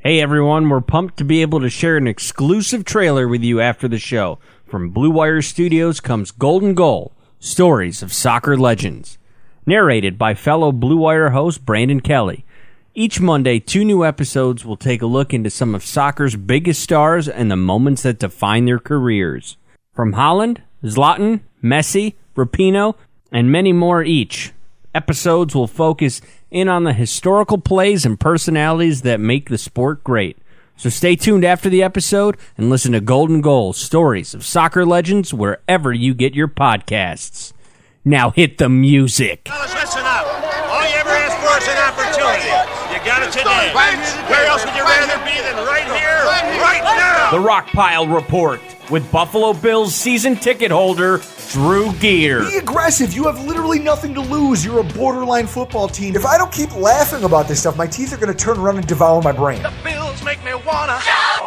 Hey everyone, we're pumped to be able to share an exclusive trailer with you after the show. From Blue Wire Studios comes Golden Goal, Stories of Soccer Legends. Narrated by fellow Blue Wire host Brandon Kelly. Each Monday, 2 new episodes will take a look into some of soccer's biggest stars and the moments that define their careers. From Haaland, Zlatan, Messi, Rapinoe, and many more each. Episodes will focus in on the historical plays and personalities that make the sport great. So stay tuned after the episode and listen to Golden Goal, Stories of Soccer Legends, wherever you get your podcasts. Now hit the music. Fellas, listen up. All you ever asked for is an opportunity. You got it today. Where else would you rather be than right here, right now? The Rockpile Report with Buffalo Bills season ticket holder Drew Gear. Be aggressive. You have literally nothing to lose. You're a borderline football team. If I don't keep laughing about this stuff, my teeth are going to turn around and devour my brain. The Bills make me wanna.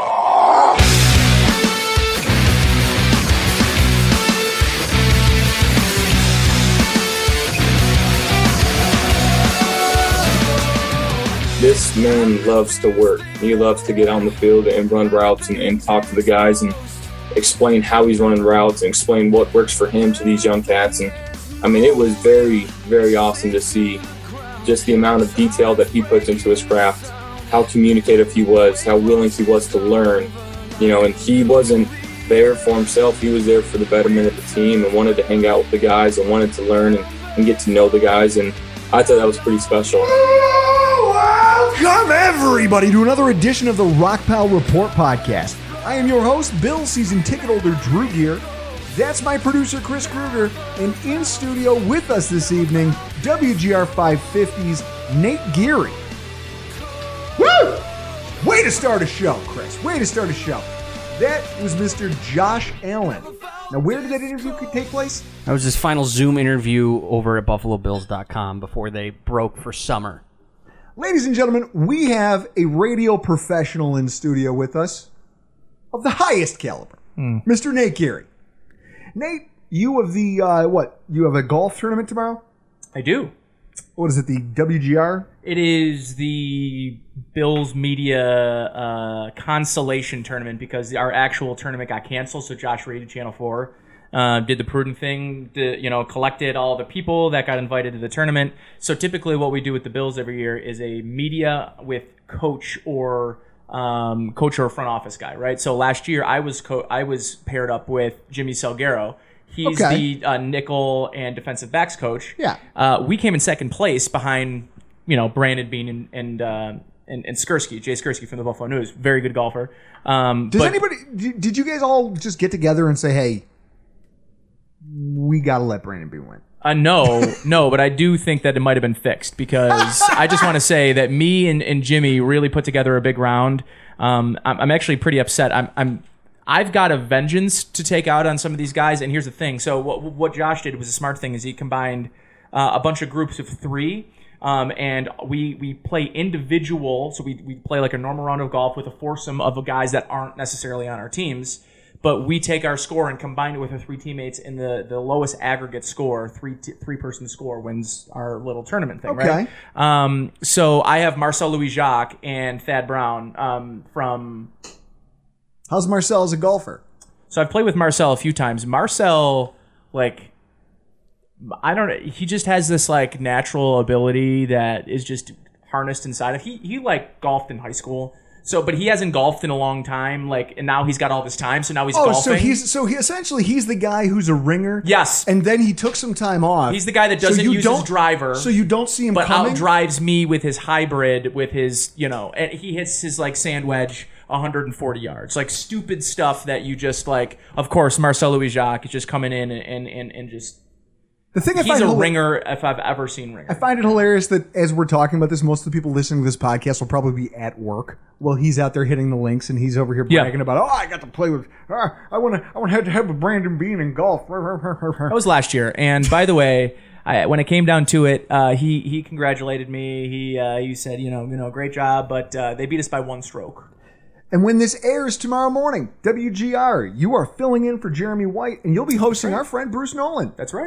This man loves to work. He loves to get on the field and run routes and talk to the guys and explain how he's running routes and explain what works for him to these young cats. And I mean, it was very, very awesome to see just the amount of detail that he puts into his craft, how communicative he was, how willing he was to learn, and he wasn't there for himself. He was there for the betterment of the team and wanted to hang out with the guys and wanted to learn and get to know the guys. And I thought that was pretty special. Welcome, everybody, to another edition of the Rockpile Report podcast. I am your host, Bill season ticket holder Drew Gear. That's my producer, Chris Kruger. And in studio with us this evening, WGR 550's Nate Geary. Woo! Way to start a show, Chris. Way to start a show. That was Mr. Josh Allen. Now, where did that interview take place? That was his final Zoom interview over at BuffaloBills.com before they broke for summer. Ladies and gentlemen, we have a radio professional in studio with us of the highest caliber, Mr. Nate Geary. Nate, you have you have a golf tournament tomorrow? I do. What is it, the WGR? It is the Bills Media Consolation Tournament because our actual tournament got canceled, so Josh Reed at Channel 4 did the prudent thing, collected all the people that got invited to the tournament. So typically what we do with the Bills every year is a media with coach or front office guy, right? So last year I was paired up with Jimmy Salguero. He's the nickel and defensive backs coach. Yeah. We came in second place behind, Brandon Bean and Skursky, Jay Skursky from the Buffalo News. Very good golfer. Did you guys all just get together and say, hey, we got to let Brandon Bean win? No, but I do think that it might have been fixed because I just want to say that me and Jimmy really put together a big round. I'm actually pretty upset. I've got a vengeance to take out on some of these guys, and here's the thing. So what Josh did was a smart thing is he combined a bunch of groups of 3, and we play individual. So we play like a normal round of golf with a foursome of guys that aren't necessarily on our teams. But we take our score and combine it with our 3 teammates, and the lowest aggregate score, three-person score, wins our little tournament thing, right? So I have Marcel Louis-Jacques and Thad Brown from... How's Marcel as a golfer? So I've played with Marcel a few times. Marcel, he just has this, natural ability that is just harnessed inside of... He golfed in high school. So, but he hasn't golfed in a long time, and now he's got all this time, so now he's golfing. He's the guy who's a ringer. Yes. And then he took some time off. He's the guy that doesn't use his driver. So you don't see him coming? But outdrives me with his hybrid, with his, and he hits his, sand wedge 140 yards. Stupid stuff that you just, of course, Marcel Louis-Jacques is just coming in and just... He's a ringer if I've ever seen ringer. I find it hilarious that as we're talking about this, most of the people listening to this podcast will probably be at work while he's out there hitting the links and he's over here bragging about, I got to play with, I want to head to head with Brandon Bean in golf. That was last year. And by the way, when it came down to it, he congratulated me. He said, great job, but they beat us by 1 stroke. And when this airs tomorrow morning, WGR, you are filling in for Jeremy White, and you'll be hosting our friend Bruce Nolan. That's right.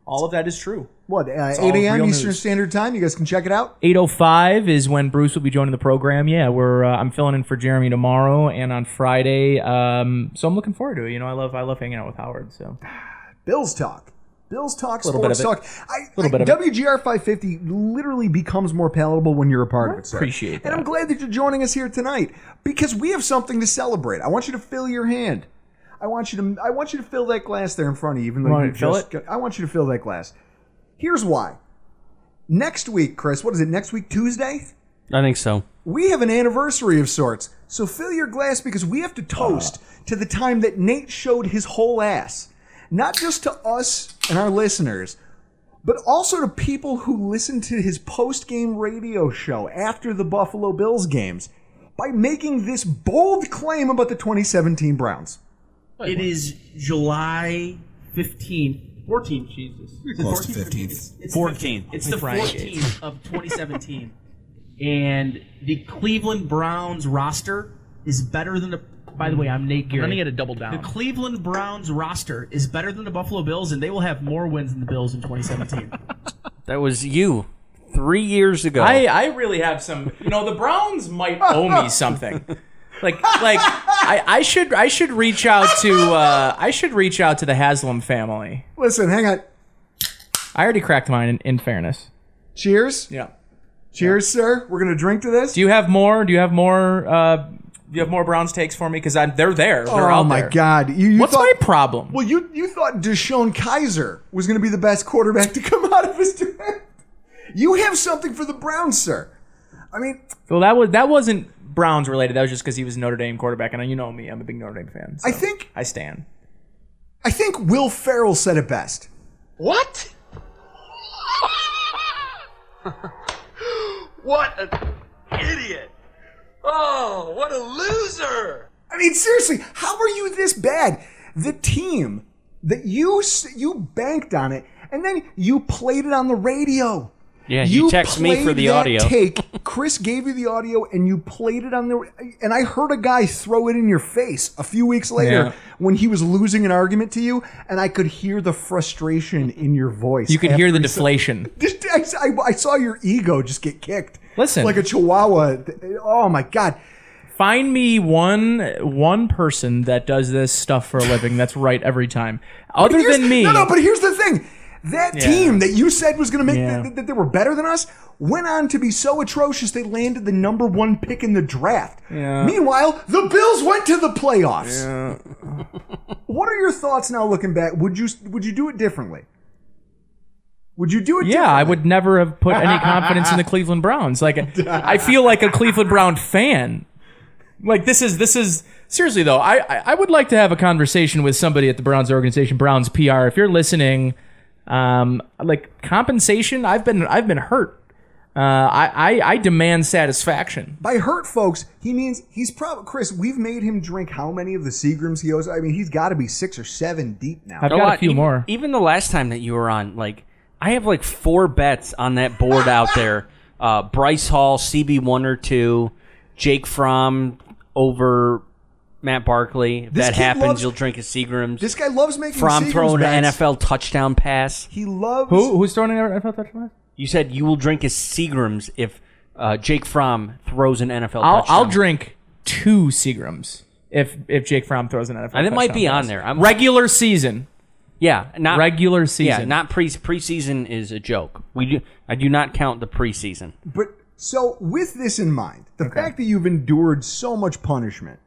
All of that is true. What, 8 all a.m. real Eastern news. Standard Time? You guys can check it out. 8:05 is when Bruce will be joining the program. Yeah, I'm filling in for Jeremy tomorrow and on Friday. So I'm looking forward to it. You know, I love hanging out with Howard. So Bills Talk. Bills Talk, Little bit Sports of Talk. Little bit of it. WGR 550 literally becomes more palatable when you're a part of it, sir. Appreciate that. And I'm glad that you're joining us here tonight because we have something to celebrate. I want you to fill your hand. I want you to fill that glass there in front of you, even though Want you to fill just I want you to fill that glass. Here's why. Next week, Chris, what is it? Next week, Tuesday? I think so. We have an anniversary of sorts. So fill your glass because we have to toast to the time that Nate showed his whole ass. Not just to us and our listeners, but also to people who listen to his post-game radio show after the Buffalo Bills games by making this bold claim about the 2017 Browns. It is July 15th. 14th, Jesus. Close to 15th. It's 14th. It's the Friday. 14th of 2017. And the Cleveland Browns roster is better than the... By the way, I'm Nate Geary. Then you got to double The down. Cleveland Browns roster is better than the Buffalo Bills, and they will have more wins than the Bills in 2017. That was you 3 years ago. I really have some. You know, the Browns might owe me something. I should reach out to the Haslam family. Listen, hang on. I already cracked mine. In fairness, Cheers. yeah. Cheers, sir. We're going to drink to this. Do you have more? Do you have more Browns takes for me? Because they're there. They're out my there. God. You What's thought, my problem? Well, you thought Deshaun Kaiser was going to be the best quarterback to come out of his draft. You have something for the Browns, sir. I mean, Well, that wasn't Browns related. That was just because he was a Notre Dame quarterback, and you know me, I'm a big Notre Dame fan. So I stand. I think Will Ferrell said it best. What? What an idiot! Oh, what a loser! I mean, seriously, how are you this bad? The team that you banked on it, and then you played it on the radio. Yeah, you text me for played the that audio. Take. Chris gave you the audio, and you played it on the. And I heard a guy throw it in your face a few weeks later Yeah. when he was losing an argument to you, and I could hear the frustration in your voice. You could hear after the he said- deflation. I saw your ego just get kicked. Listen. like a chihuahua. Oh my God. Find me one person that does this stuff for a living that's right every time. Other than me. No, but here's the thing. That Yeah. team that you said was going to make Yeah. that they were better than us went on to be so atrocious they landed the number 1 pick in the draft. Yeah. Meanwhile, the Bills went to the playoffs. What are your thoughts now looking back? Would you do it differently? Would you do it Yeah, I would never have put any confidence in the Cleveland Browns. Like, I feel like a Cleveland Brown fan. Like, this is seriously though. I would like to have a conversation with somebody at the Browns organization, Browns PR. If you're listening, like compensation, I've been hurt. I demand satisfaction. By hurt, folks, he means he's probably Chris. We've made him drink how many of the Seagrams he owes? I mean, he's got to be 6 or 7 deep now. I've A got lot. a few more. Even the last time that you were on, like, I have like 4 bets on that board out there. Bryce Hall, CB1 or 2, Jake Fromm over Matt Barkley. If This that kid happens, loves- you'll drink a Seagrams. This guy loves making Fromm Seagrams throwing an bets. NFL touchdown pass. He loves Who's throwing an NFL touchdown? You said you will drink a Seagrams if Jake Fromm throws an NFL I'll touchdown. drink 2 Seagrams if Jake Fromm throws an NFL. And it might be touchdown on pass. there. I'm- Regular season. Yeah, not Regular season. Yeah, not preseason is a joke. I do not count the preseason. But so with this in mind, the fact that you've endured so much punishment,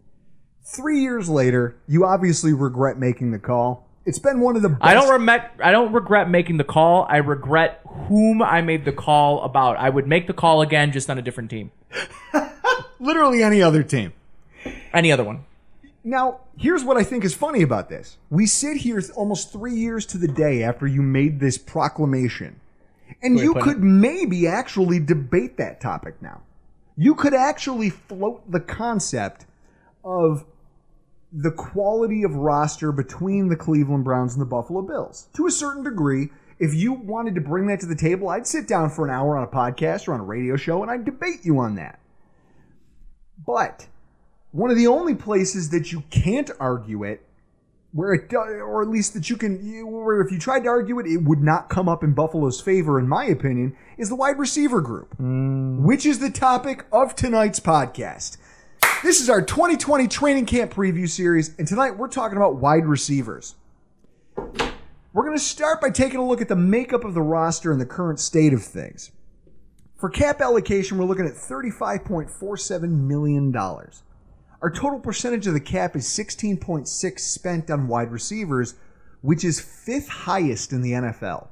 3 years later, you obviously regret making the call. It's been one of the best. I don't regret making the call. I regret whom I made the call about. I would make the call again, just on a different team. literally any other team. Any other one. Now, here's what I think is funny about this. We sit here almost 3 years to the day after you made this proclamation, and you put could maybe actually debate that topic now. You could actually float the concept of the quality of roster between the Cleveland Browns and the Buffalo Bills. To a certain degree, if you wanted to bring that to the table, I'd sit down for an hour on a podcast or on a radio show and I'd debate you on that. But one of the only places that you can't argue it where it, or at least that you can, where if you tried to argue it, it would not come up in Buffalo's favor, in my opinion, is the wide receiver group, which is the topic of tonight's podcast. This is our 2020 training camp preview series, and tonight we're talking about wide receivers. We're going to start by taking a look at the makeup of the roster and the current state of things. For cap allocation, we're looking at $35.47 million. Our total percentage of the cap is 16.6% spent on wide receivers, which is 5th highest in the NFL.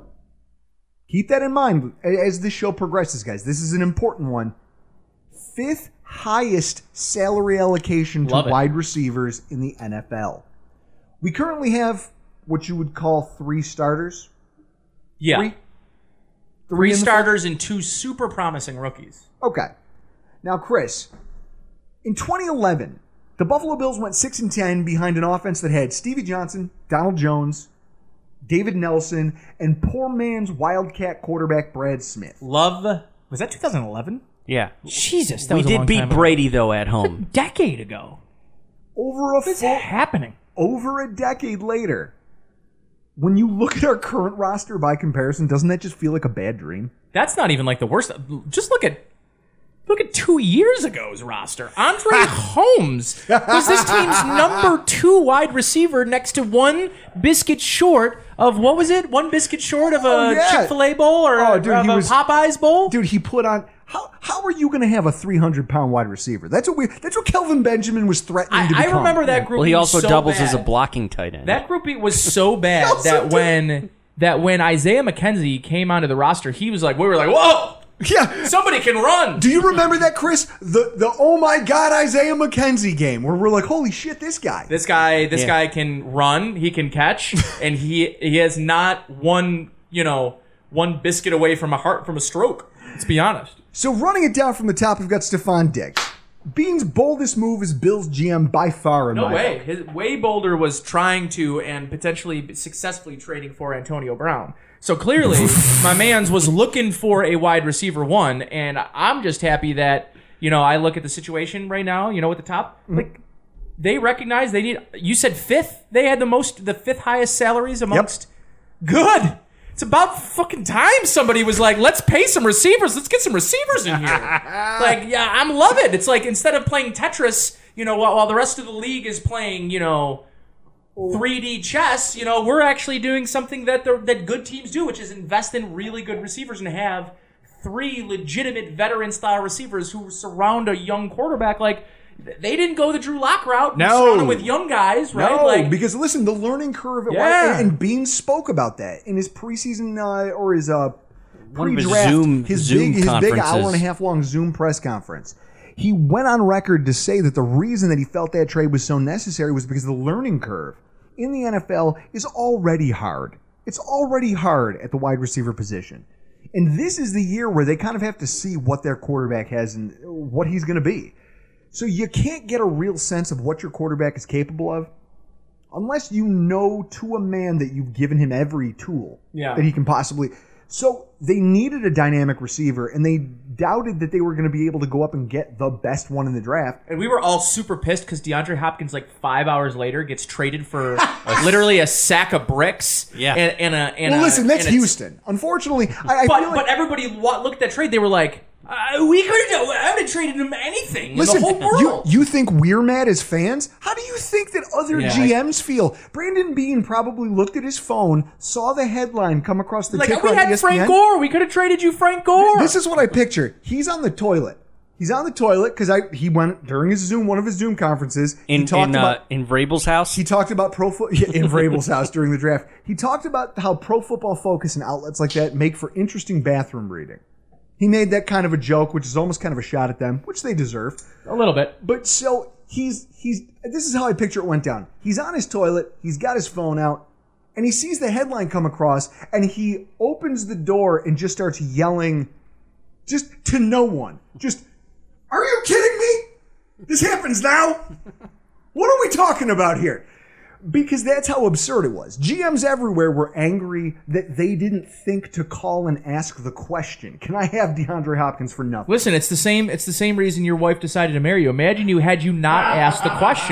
Keep that in mind as this show progresses, guys. This is an important one. 5th highest salary allocation to wide receivers in the NFL. We currently have what you would call 3 starters. Yeah. Three Three starters and 2 super promising rookies. Okay. Now, Chris, in 2011, the Buffalo Bills went 6-10 behind an offense that had Stevie Johnson, Donald Jones, David Nelson, and poor man's Wildcat quarterback Brad Smith. Was that 2011? Yeah. Jesus, that We was a did long beat time ago. Brady, though, at home. Decade ago. What's happening? Over a decade later, when you look at our current roster by comparison, doesn't that just feel like a bad dream? That's not even like the worst. Just look at 2 years ago's roster. Andre Holmes was this team's number 2 wide receiver next to one biscuit short of, what was it? One biscuit short of a Chick-fil-A bowl or of a Popeyes bowl? Dude, he put on... How are you going to have a 300-pound wide receiver? That's what Kelvin Benjamin was threatening to become. I remember that group. Well, he also so doubles bad. as a blocking tight end. That group was so bad that when Isaiah McKenzie came onto the roster, we were like, whoa! Yeah. Somebody can run. Do you remember that, Chris? The oh my God Isaiah McKenzie game where we're like, holy shit, this guy. This guy can run, he can catch, and he has not one biscuit away from a stroke. Let's be honest. So running it down from the top, we've got Stephon Diggs. Bean's boldest move as Bills GM by far in my book. His way bolder was trying to and potentially successfully trading for Antonio Brown. So clearly, my man's was looking for a wide receiver 1, and I'm just happy that, I look at the situation right now, at the top, like, they recognize they need, you said 5th? They had the 5th highest salaries amongst, Good! It's about fucking time somebody was like, let's pay some receivers. Let's get some receivers in here. I'm love it. It's like, instead of playing Tetris, while the rest of the league is playing, 3D chess, we're actually doing something that good teams do, which is invest in really good receivers and have 3 legitimate veteran-style receivers who surround a young quarterback. Like, they didn't go the Drew Lock route. No. Surround them with young guys, right? No, because listen, the learning curve at and Bean spoke about that in his preseason or his pre-draft, his big hour and a half long Zoom press conference. He went on record to say that the reason that he felt that trade was so necessary was because the learning curve in the NFL is already hard. It's already hard at the wide receiver position. And this is the year where they kind of have to see what their quarterback has and what he's going to be. So you can't get a real sense of what your quarterback is capable of unless you know to a man that you've given him every tool that he can possibly. So they needed a dynamic receiver, and they doubted that they were going to be able to go up and get the best one in the draft. And we were all super pissed because DeAndre Hopkins, 5 hours later, gets traded for literally a sack of bricks. Yeah. Listen, that's Houston. Unfortunately, I feel like, but everybody looked at that trade. They were like, we could have. I would have traded him anything listen, in the whole world. You think we're mad as fans? How do you think that other GMs feel? Brandon Bean probably looked at his phone, saw the headline come across the ticker we on had ESPN. Frank Gore. We could have traded you Frank Gore. This is what I picture. He's on the toilet. He's on the toilet because he went during one of his Zoom conferences. In Vrabel's house? He talked about in Vrabel's house during the draft. He talked about how Pro Football Focus and outlets like that make for interesting bathroom reading. He made that kind of a joke, which is almost kind of a shot at them, which they deserve. A little bit. But so he's this is how I picture it went down. He's on his toilet, he's got his phone out, and he sees the headline come across, and he opens the door and just starts yelling just to no one. Just, are you kidding me? This happens now? What are we talking about here? Because that's how absurd it was. GMs everywhere were angry that they didn't think to call and ask the question. Can I have DeAndre Hopkins for nothing? Listen, it's the same reason your wife decided to marry you. Imagine you not asked the question.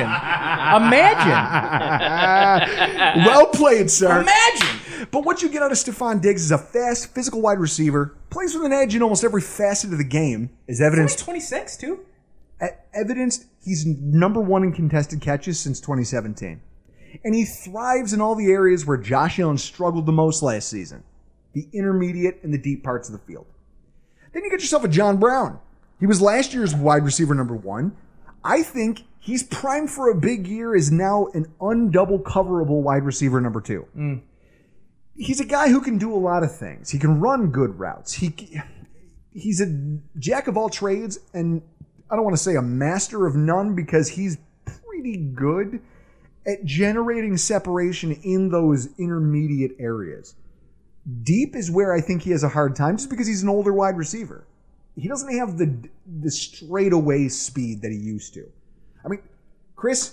Imagine. Well played, sir. Imagine. But what you get out of Stephon Diggs is a fast, physical wide receiver, plays with an edge in almost every facet of the game, is evidenced. 26 too. Evidenced he's number one in contested catches since 2017. And he thrives in all the areas where Josh Allen struggled the most last season. The intermediate and the deep parts of the field. Then you get yourself a John Brown. He was last year's wide receiver number one. I think he's primed for a big year, is now an undouble coverable wide receiver number two. He's a guy who can do a lot of things. He can run good routes. He's a jack of all trades, and I don't want to say a master of none because he's pretty good at generating separation in those intermediate areas. Deep is where I think he has a hard time just because he's an older wide receiver. He doesn't have the straightaway speed that he used to. I mean, Chris,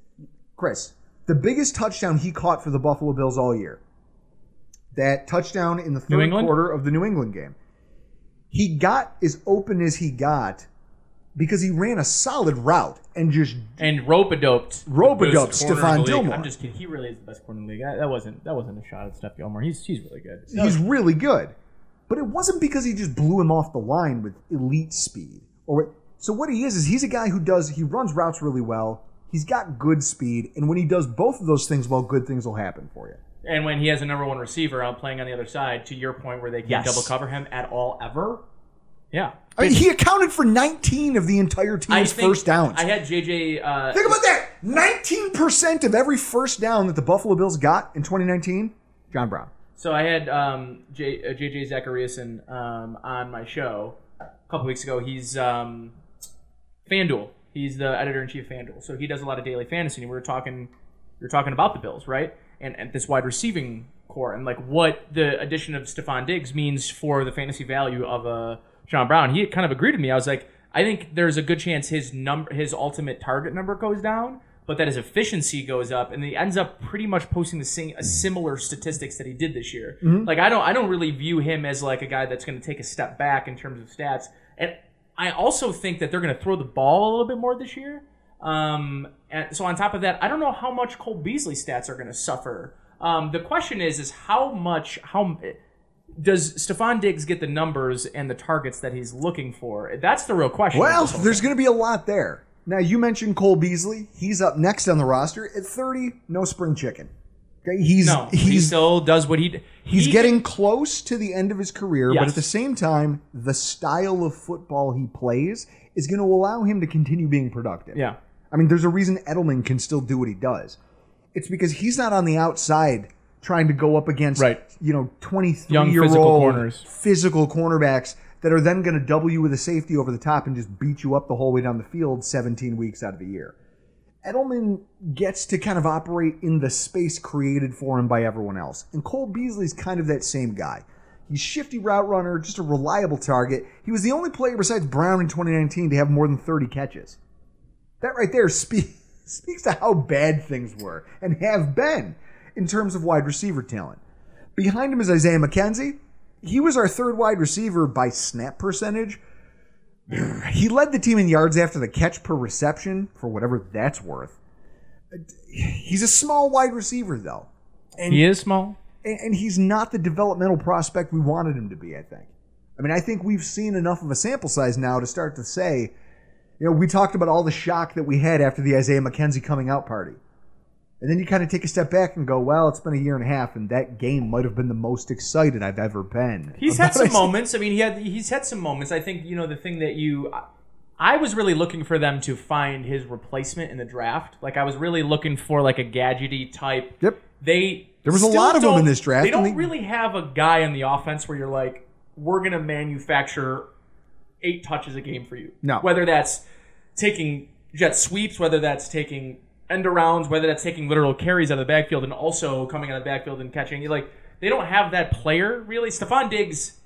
the biggest touchdown he caught for the Buffalo Bills all year, that touchdown in the third quarter of the New England game, he got as open as he got because he ran a solid route and rope-a-doped Stephon Gilmore. I'm just kidding. He really is the best corner in the league. That wasn't a shot at Steph Gilmore. He's really good. He's really good. But it wasn't because he just blew him off the line with elite speed. So what he is he's a guy who runs routes really well. He's got good speed. And when he does both of those things well, good things will happen for you. And when he has a number one receiver out playing on the other side, to your point where they can't double cover him at all ever. Yeah. I mean, he accounted for 19 of the entire team's first downs. I had JJ... Think about that! 19% of every first down that the Buffalo Bills got in 2019, John Brown. So I had JJ Zachariason on my show a couple weeks ago. He's FanDuel. He's the editor-in-chief of FanDuel. So he does a lot of daily fantasy. And we were talking about the Bills, right? And this wide receiving core and like what the addition of Stephon Diggs means for the fantasy value of John Brown. He kind of agreed with me. I was like, I think there's a good chance his ultimate target number goes down, but that his efficiency goes up, and he ends up pretty much posting similar statistics that he did this year. Mm-hmm. Like I don't really view him as like a guy that's going to take a step back in terms of stats, and I also think that they're going to throw the ball a little bit more this year. And so on top of that, I don't know how much Cole Beasley's stats are going to suffer. The question is how does Stephon Diggs get the numbers and the targets that he's looking for? That's the real question. Well, there's going to be a lot there. Now, you mentioned Cole Beasley. He's up next on the roster. At 30, no spring chicken. Okay, he still does what he's getting close to the end of his career, yes. But at the same time, the style of football he plays is going to allow him to continue being productive. Yeah. I mean, there's a reason Edelman can still do what he does. It's because he's not on the outside trying to go up against, 23-year-old physical cornerbacks that are then going to double you with a safety over the top and just beat you up the whole way down the field 17 weeks out of the year. Edelman gets to kind of operate in the space created for him by everyone else. And Cole Beasley's kind of that same guy. He's a shifty route runner, just a reliable target. He was the only player besides Brown in 2019 to have more than 30 catches. That right there speaks to how bad things were and have been in terms of wide receiver talent. Behind him is Isaiah McKenzie. He was our third wide receiver by snap percentage. He led the team in yards after the catch per reception, for whatever that's worth. He's a small wide receiver, though. And he is small. And he's not the developmental prospect we wanted him to be, I think. I mean, I think we've seen enough of a sample size now to start to say, we talked about all the shock that we had after the Isaiah McKenzie coming out party. And then you kind of take a step back and go, well, it's been a year and a half, and that game might have been the most excited I've ever been. He's had some moments. I mean, he's had some moments. I think, the thing that I was really looking for them to find his replacement in the draft. Like, I was really looking for, like, a gadgety type. Yep. There was a lot of them in this draft. They don't really have a guy on the offense where you're like, we're going to manufacture 8 touches a game for you. No. Whether that's taking jet sweeps, whether that's taking end arounds, whether that's taking literal carries out of the backfield and also coming out of the backfield and catching. They don't have that player, really. Stephon Diggs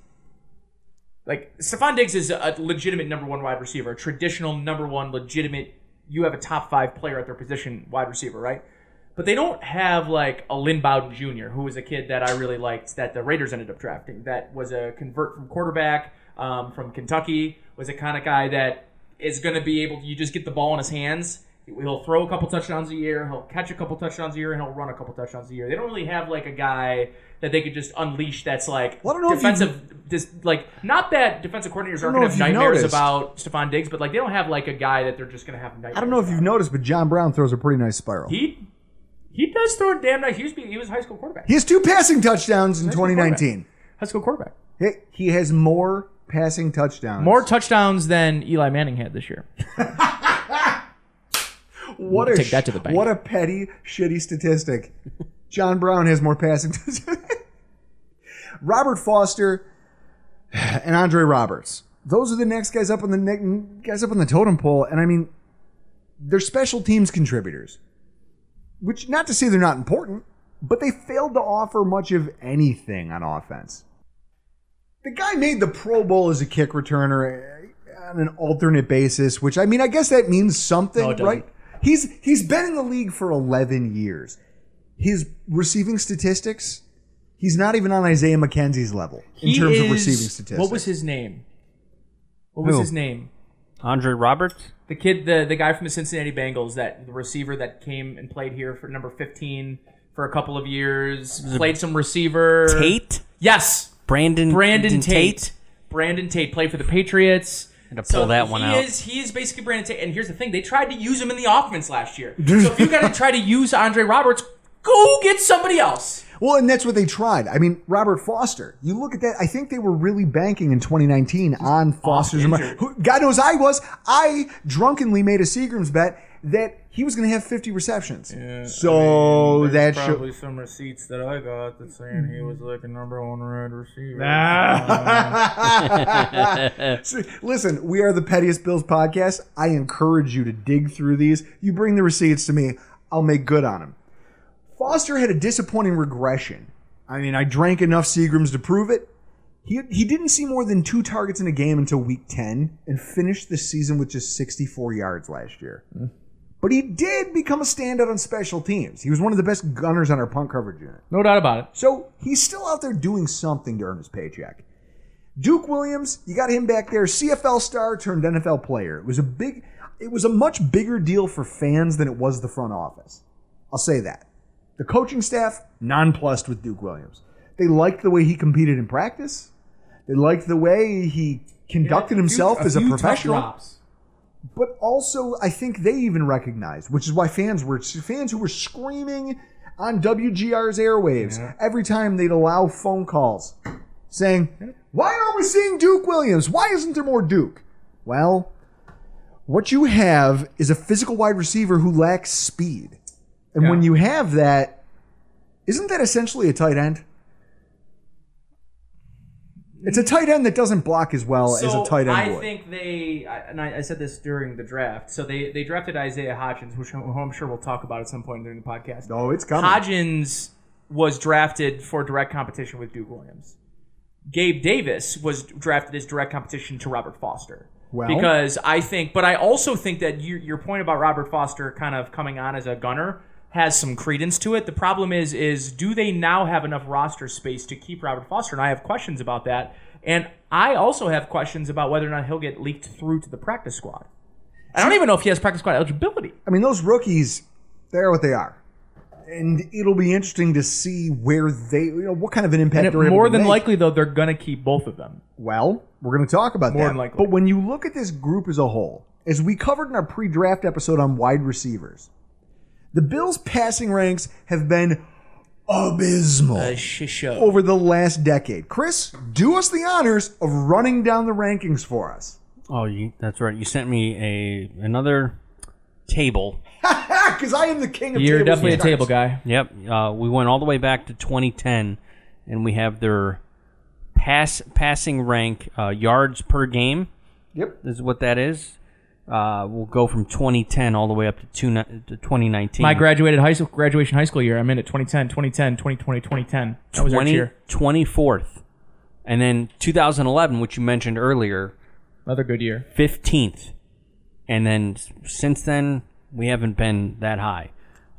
is a legitimate number one wide receiver, a traditional number one legitimate, you have a top 5 player at their position wide receiver, right? But they don't have like a Lynn Bowden Jr., who was a kid that I really liked that the Raiders ended up drafting. That was a convert from quarterback from Kentucky. Was a kind of guy that is going to be able to, you just get the ball in his hands. He'll throw a couple touchdowns a year. He'll catch a couple touchdowns a year, and he'll run a couple touchdowns a year. They don't really have like a guy that they could just unleash. That's like defensive. Not that defensive coordinators aren't going to have nightmares about Stephon Diggs, but like they don't have like a guy that they're just going to have nightmares. I don't know if you've noticed, but John Brown throws a pretty nice spiral. He does throw a damn nice. He was a high school quarterback. He has 2 passing touchdowns in 2019. High school quarterback. He has more passing touchdowns. More touchdowns than Eli Manning had this year. Take that to the bank. What a petty, shitty statistic. John Brown has more passing touchdowns. Robert Foster and Andre Roberts. Those are the next guys up on the totem pole. And I mean, they're special teams contributors. Which, not to say they're not important, but they failed to offer much of anything on offense. The guy made the Pro Bowl as a kick returner on an alternate basis, which, I mean, I guess that means something, right? He's been in the league for 11 years. His receiving statistics, he's not even on Isaiah McKenzie's level in terms of receiving statistics. What was his name? What was his name? Andre Roberts? The kid, the guy from the Cincinnati Bengals, the receiver that came and played here for number 15 for a couple of years, played some receiver. Tate? Yes. Brandon Tate. Brandon Tate played for the Patriots. To pull that one out. He is basically Brandon Tate. And here's the thing. They tried to use him in the offense last year. So if you got to try to use Andre Roberts, go get somebody else. Well, and that's what they tried. I mean, Robert Foster. You look at that. I think they were really banking in 2019 on Foster's. God knows I drunkenly made a Seagram's bet that he was going to have 50 receptions. Yeah, so there's probably some receipts that I got that saying he was like a number 1 red receiver. Listen, we are the Pettiest Bills podcast. I encourage you to dig through these. You bring the receipts to me, I'll make good on them. Foster had a disappointing regression. I mean, I drank enough Seagrams to prove it. He didn't see more than 2 targets in a game until week 10 and finished the season with just 64 yards last year. But he did become a standout on special teams. He was one of the best gunners on our punt coverage unit. No doubt about it. So he's still out there doing something to earn his paycheck. Duke Williams, you got him back there. CFL star turned NFL player. It was a much bigger deal for fans than it was the front office. I'll say that. The coaching staff, nonplussed with Duke Williams. They liked the way he competed in practice. They liked the way he conducted himself as a professional. But also, I think they even recognized, which is why fans who were screaming on WGR's airwaves every time they'd allow phone calls saying, why aren't we seeing Duke Williams? Why isn't there more Duke? Well, what you have is a physical wide receiver who lacks speed. And when you have that, isn't that essentially a tight end? It's a tight end that doesn't block as well as a tight end would. I think I said this during the draft, so they drafted Isaiah Hodgins, who I'm sure we'll talk about at some point during the podcast. Oh, it's coming. Hodgins was drafted for direct competition with Duke Williams. Gabe Davis was drafted as direct competition to Robert Foster. Well, because I also think that your point about Robert Foster kind of coming on as a gunner has some credence to it. The problem is do they now have enough roster space to keep Robert Foster? And I have questions about that. And I also have questions about whether or not he'll get leaked through to the practice squad. I don't even know if he has practice squad eligibility. I mean, those rookies, they're what they are. And it'll be interesting to see where what kind of an impact they're able to make. More than likely, though, they're going to keep both of them. Well, we're going to talk about that. More than likely. But when you look at this group as a whole, as we covered in our pre-draft episode on wide receivers, the Bills' passing ranks have been abysmal over the last decade. Chris, do us the honors of running down the rankings for us. Oh, that's right. You sent me another table. Because I am the king of tables. You're definitely a table guy. Yep. We went all the way back to 2010, and we have their passing rank yards per game. Yep. This is what that is. We'll go from 2010 all the way up to 2019. My graduation high school year, I'm in at 2010, 2020, 2010. That was our year. 24th. And then 2011, which you mentioned earlier. Another good year. 15th. And then since then, we haven't been that high.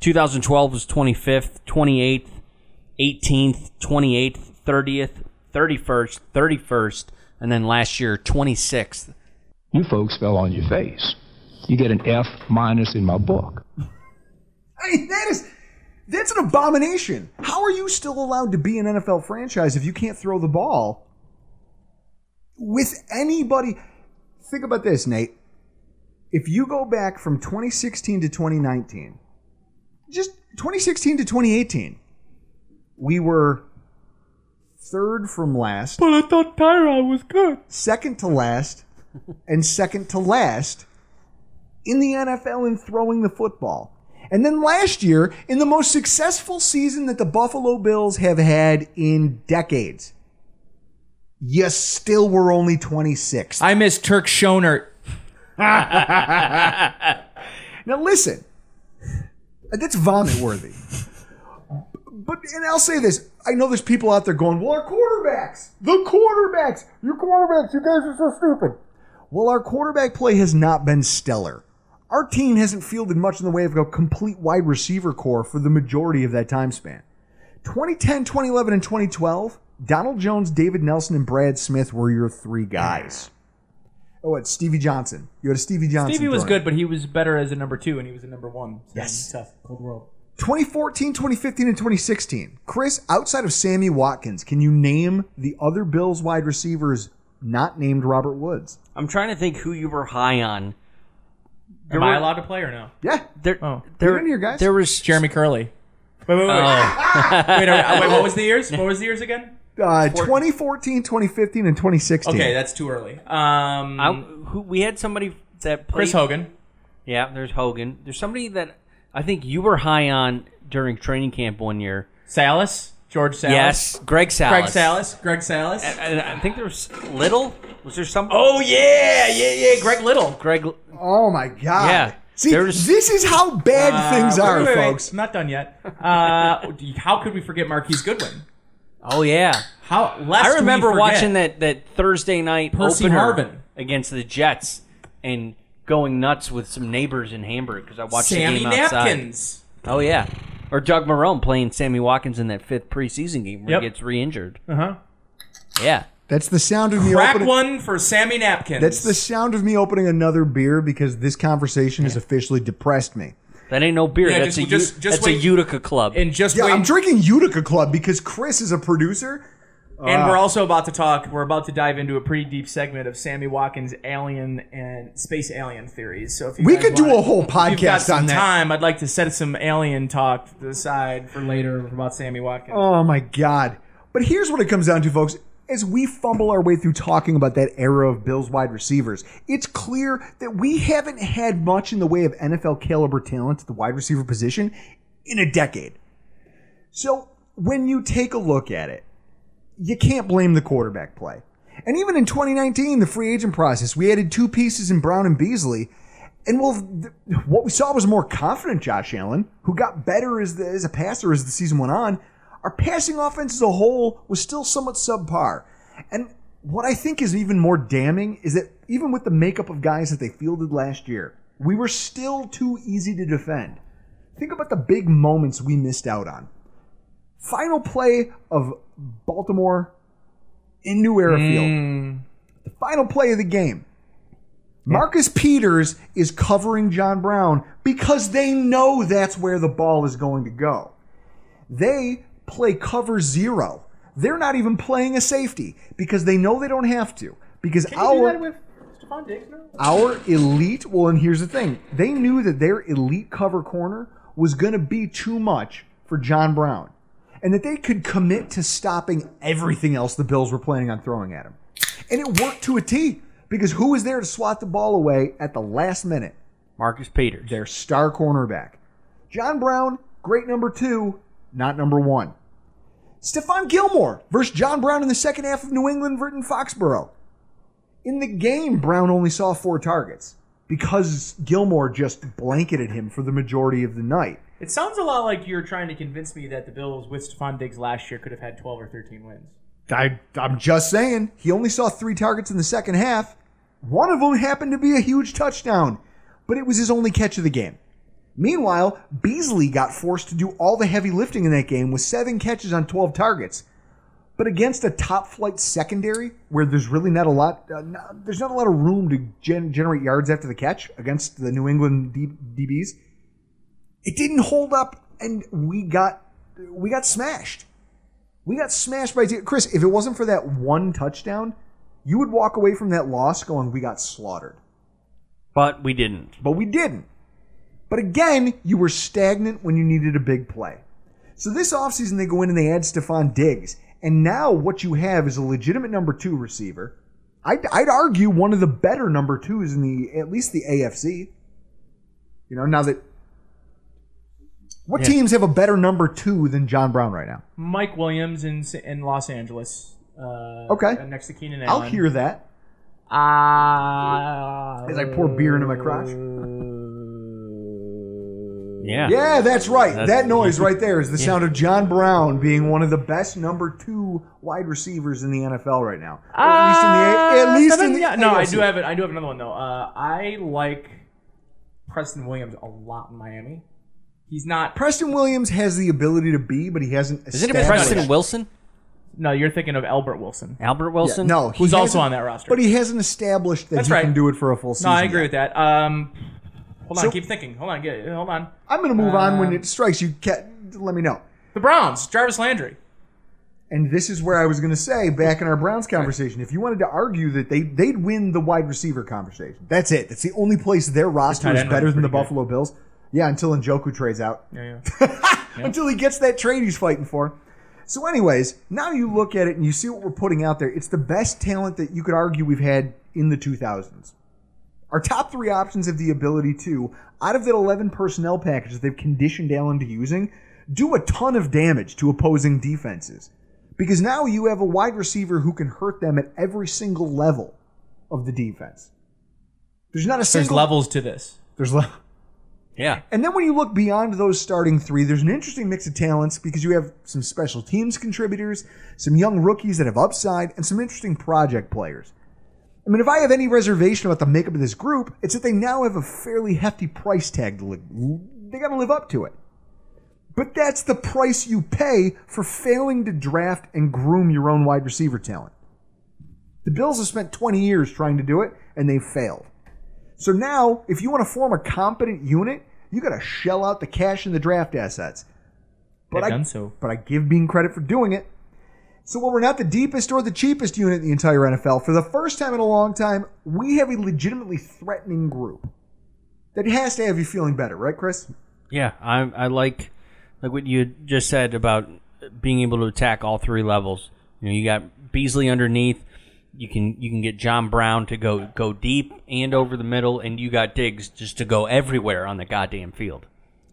2012 was 25th, 28th, 18th, 28th, 30th, 31st, 31st, and then last year 26th. You folks fell on your face. You get an F- in my book. I mean, that's an abomination. How are you still allowed to be an NFL franchise if you can't throw the ball with anybody? Think about this, Nate. If you go back from 2016 to 2019, just 2016 to 2018, we were third from last. But I thought Tyrod was good. Second to last, and second to last in the NFL in throwing the football. And then last year, in the most successful season that the Buffalo Bills have had in decades, you still were only 26th. I miss Turk Schonert. Now listen, that's vomit worthy. But, and I'll say this, I know there's people out there going, well, our quarterbacks, your quarterbacks, you guys are so stupid. Well, our quarterback play has not been stellar. Our team hasn't fielded much in the way of a complete wide receiver core for the majority of that time span. 2010, 2011, and 2012, Donald Jones, David Nelson, and Brad Smith were your three guys. Oh, it's Stevie Johnson. You had a Stevie Johnson. Stevie was good, but he was better as a number 2, and he was a number 1. So yes. Tough. Cold world. 2014, 2015, and 2016. Chris, outside of Sammy Watkins, can you name the other Bills wide receivers not named Robert Woods? I'm trying to think who you were high on. Am I allowed to play or no? Yeah. There in here, guys. There was Jeremy Curley. Wait. Wait, what was the years? What was the years again? 2014, 2015, and 2016. Okay, that's too early. we had somebody that played. Chris Hogan. Yeah, there's Hogan. There's somebody that I think you were high on during training camp one year. Salas? George Salas? Yes, Greg Salas. Greg Salas. And I think there was Little. Was there some? Oh, yeah. Greg Little. Oh, my God. Yeah. See, this is how bad things are, folks. I'm not done yet. How could we forget Marquise Goodwin? Oh, yeah. I remember watching that Thursday night Percy opener Harvin against the Jets and going nuts with some neighbors in Hamburg because I watched the game outside. Sammy Napkins. Oh, yeah. Or Doug Marrone playing Sammy Watkins in that 5th preseason game where he gets re-injured. Uh-huh. Yeah. That's the sound of me Crack opening. one for Sammy Napkins. That's the sound of me opening another beer because this conversation has officially depressed me. That ain't no beer. Yeah, that's just a Utica Club. And just Yeah, wait. I'm drinking Utica Club because Chris is a producer. And we're also about to dive into a pretty deep segment of Sammy Watkins' alien and space alien theories. So if you We guys could do want- a whole if you've got podcast some on that. time, I'd like to set some alien talk to the side for later about Sammy Watkins. Oh, my God. But here's what it comes down to, folks. As we fumble our way through talking about that era of Bills wide receivers, it's clear that we haven't had much in the way of NFL caliber talent at the wide receiver position in a decade. So when you take a look at it, you can't blame the quarterback play. And even in 2019, the free agent process, we added 2 pieces in Brown and Beasley. And what we saw was a more confident Josh Allen, who got better as a passer as the season went on. Our passing offense as a whole was still somewhat subpar. And what I think is even more damning is that even with the makeup of guys that they fielded last year, we were still too easy to defend. Think about the big moments we missed out on. Final play of Baltimore in New Era Field. The final play of the game. Marcus Peters is covering John Brown because they know that's where the ball is going to go. They play cover 0. They're not even playing a safety because they know they don't have to. Because Can you do that with Stephon Diggs now? our elite, well, and here's the thing. They knew that their elite cover corner was going to be too much for John Brown. And that they could commit to stopping everything else the Bills were planning on throwing at him. And it worked to a T. Because who was there to swat the ball away at the last minute? Marcus Peters. Their star cornerback. John Brown, great number 2, not number 1. Stephon Gilmore versus John Brown in the second half of New England versus Foxborough. In the game, Brown only saw 4 targets because Gilmore just blanketed him for the majority of the night. It sounds a lot like you're trying to convince me that the Bills with Stephon Diggs last year could have had 12 or 13 wins. I'm just saying, he only saw 3 targets in the second half. One of them happened to be a huge touchdown, but it was his only catch of the game. Meanwhile, Beasley got forced to do all the heavy lifting in that game with 7 catches on 12 targets. But against a top-flight secondary, where there's really not a lot, there's not a lot of room to generate yards after the catch against the New England DBs, it didn't hold up, and we got smashed. We got smashed by Chris. If it wasn't for that one touchdown, you would walk away from that loss going, "We got slaughtered." But we didn't. But again, you were stagnant when you needed a big play. So this offseason, they go in and they add Stephon Diggs. And now what you have is a legitimate number 2 receiver. I'd argue one of the better number 2s in at least the AFC. Now that... What teams have a better number 2 than John Brown right now? Mike Williams in Los Angeles. Okay. Next to Keenan Allen. I'll hear that. As I pour beer into my crotch. Yeah. Yeah, that's right. That noise right there is the sound of John Brown being one of the best number 2 wide receivers in the NFL right now. At least in the No, AFC. I do have another one though. I like Preston Williams a lot in Miami. He's not. Preston Williams has the ability to be, but he hasn't. Isn't it Preston Wilson? No, you're thinking of Albert Wilson. Albert Wilson? Yeah, no, who's also on that roster. But he hasn't established that he can do it for a full season. No, I agree with that. Hold on, So- keep thinking. Hold on. I'm going to move on when it strikes you. Let me know. The Browns, Jarvis Landry. And this is where I was going to say, back in our Browns conversation, if you wanted to argue that they'd win the wide receiver conversation, that's it. That's the only place their roster tight is end better run's than the pretty Buffalo Bills. Yeah, until Njoku trades out. Yeah. Until he gets that trade he's fighting for. So anyways, now you look at it and you see what we're putting out there. It's the best talent that you could argue we've had in the 2000s. Our top 3 options have the ability to, out of that 11 personnel packages they've conditioned Allen to using, do a ton of damage to opposing defenses. Because now you have a wide receiver who can hurt them at every single level of the defense. There's not a single... There's levels to this. Yeah. And then when you look beyond those starting 3, there's an interesting mix of talents because you have some special teams contributors, some young rookies that have upside, and some interesting project players. I mean, if I have any reservation about the makeup of this group, it's that they now have a fairly hefty price tag to they got to live up to it. But that's the price you pay for failing to draft and groom your own wide receiver talent. The Bills have spent 20 years trying to do it, and they've failed. So now, if you want to form a competent unit, you got to shell out the cash and the draft assets. But I give Bean credit for doing it. So while we're not the deepest or the cheapest unit in the entire NFL, for the first time in a long time, we have a legitimately threatening group. That has to have you feeling better, right, Chris? Yeah, I like what you just said about being able to attack all 3 levels. You got Beasley underneath. You can get John Brown to go deep and over the middle, and you got Diggs just to go everywhere on the goddamn field.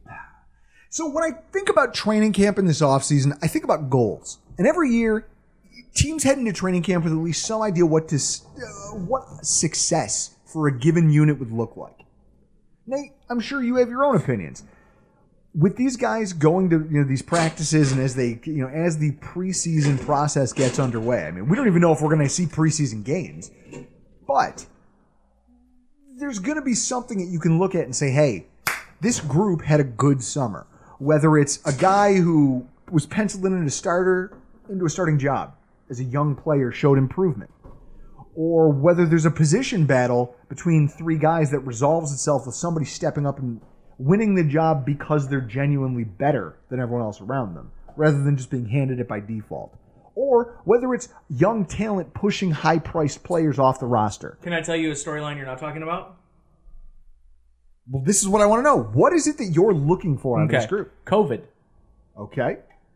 So when I think about training camp in this offseason, I think about goals. And every year, teams head into training camp with at least some idea what success for a given unit would look like. Nate, I'm sure you have your own opinions. With these guys going to these practices and as they as the preseason process gets underway, I mean, we don't even know if we're going to see preseason games, but there's going to be something that you can look at and say, hey, this group had a good summer. Whether it's a guy who was penciled in as into a starting job as a young player showed improvement, or whether there's a position battle between 3 guys that resolves itself with somebody stepping up and winning the job because they're genuinely better than everyone else around them, rather than just being handed it by default. Or whether it's young talent pushing high-priced players off the roster. Can I tell you a storyline you're not talking about? Well, this is what I want to know. What is it that you're looking for out of this group? COVID. Okay.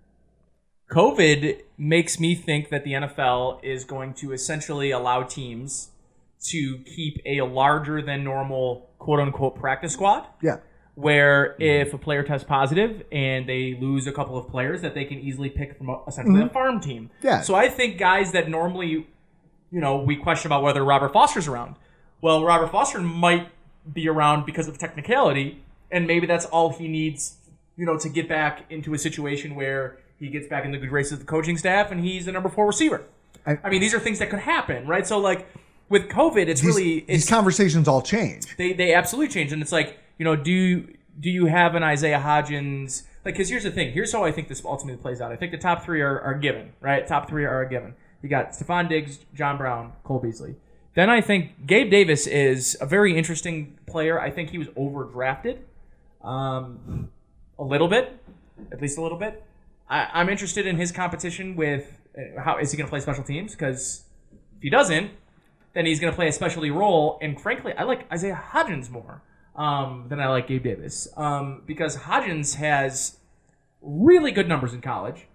COVID makes me think that the NFL is going to essentially allow teams to keep a larger than normal quote-unquote practice squad. Yeah. Where if a player tests positive and they lose a couple of players, that they can easily pick from essentially a farm team. Yeah. So I think guys that normally, we question about whether Robert Foster's around. Well, Robert Foster might be around because of technicality, and maybe that's all he needs, to get back into a situation where he gets back in the good graces of the coaching staff and he's the number 4 receiver. I mean, these are things that could happen, right? So, with COVID, these conversations all change. They absolutely change, and it's like, do do you have an Isaiah Hodgins? Like, because here's the thing. Here's how I think this ultimately plays out. I think the top three are given, right? Top three are a given. You got Stephon Diggs, John Brown, Cole Beasley. Then I think Gabe Davis is a very interesting player. I think he was overdrafted a little bit, at least a little bit. I'm interested in his competition with how is he going to play special teams? Because if he doesn't, then he's going to play a specialty role. And frankly, I like Isaiah Hodgins more than I like Gabe Davis because Hodgins has really good numbers in college.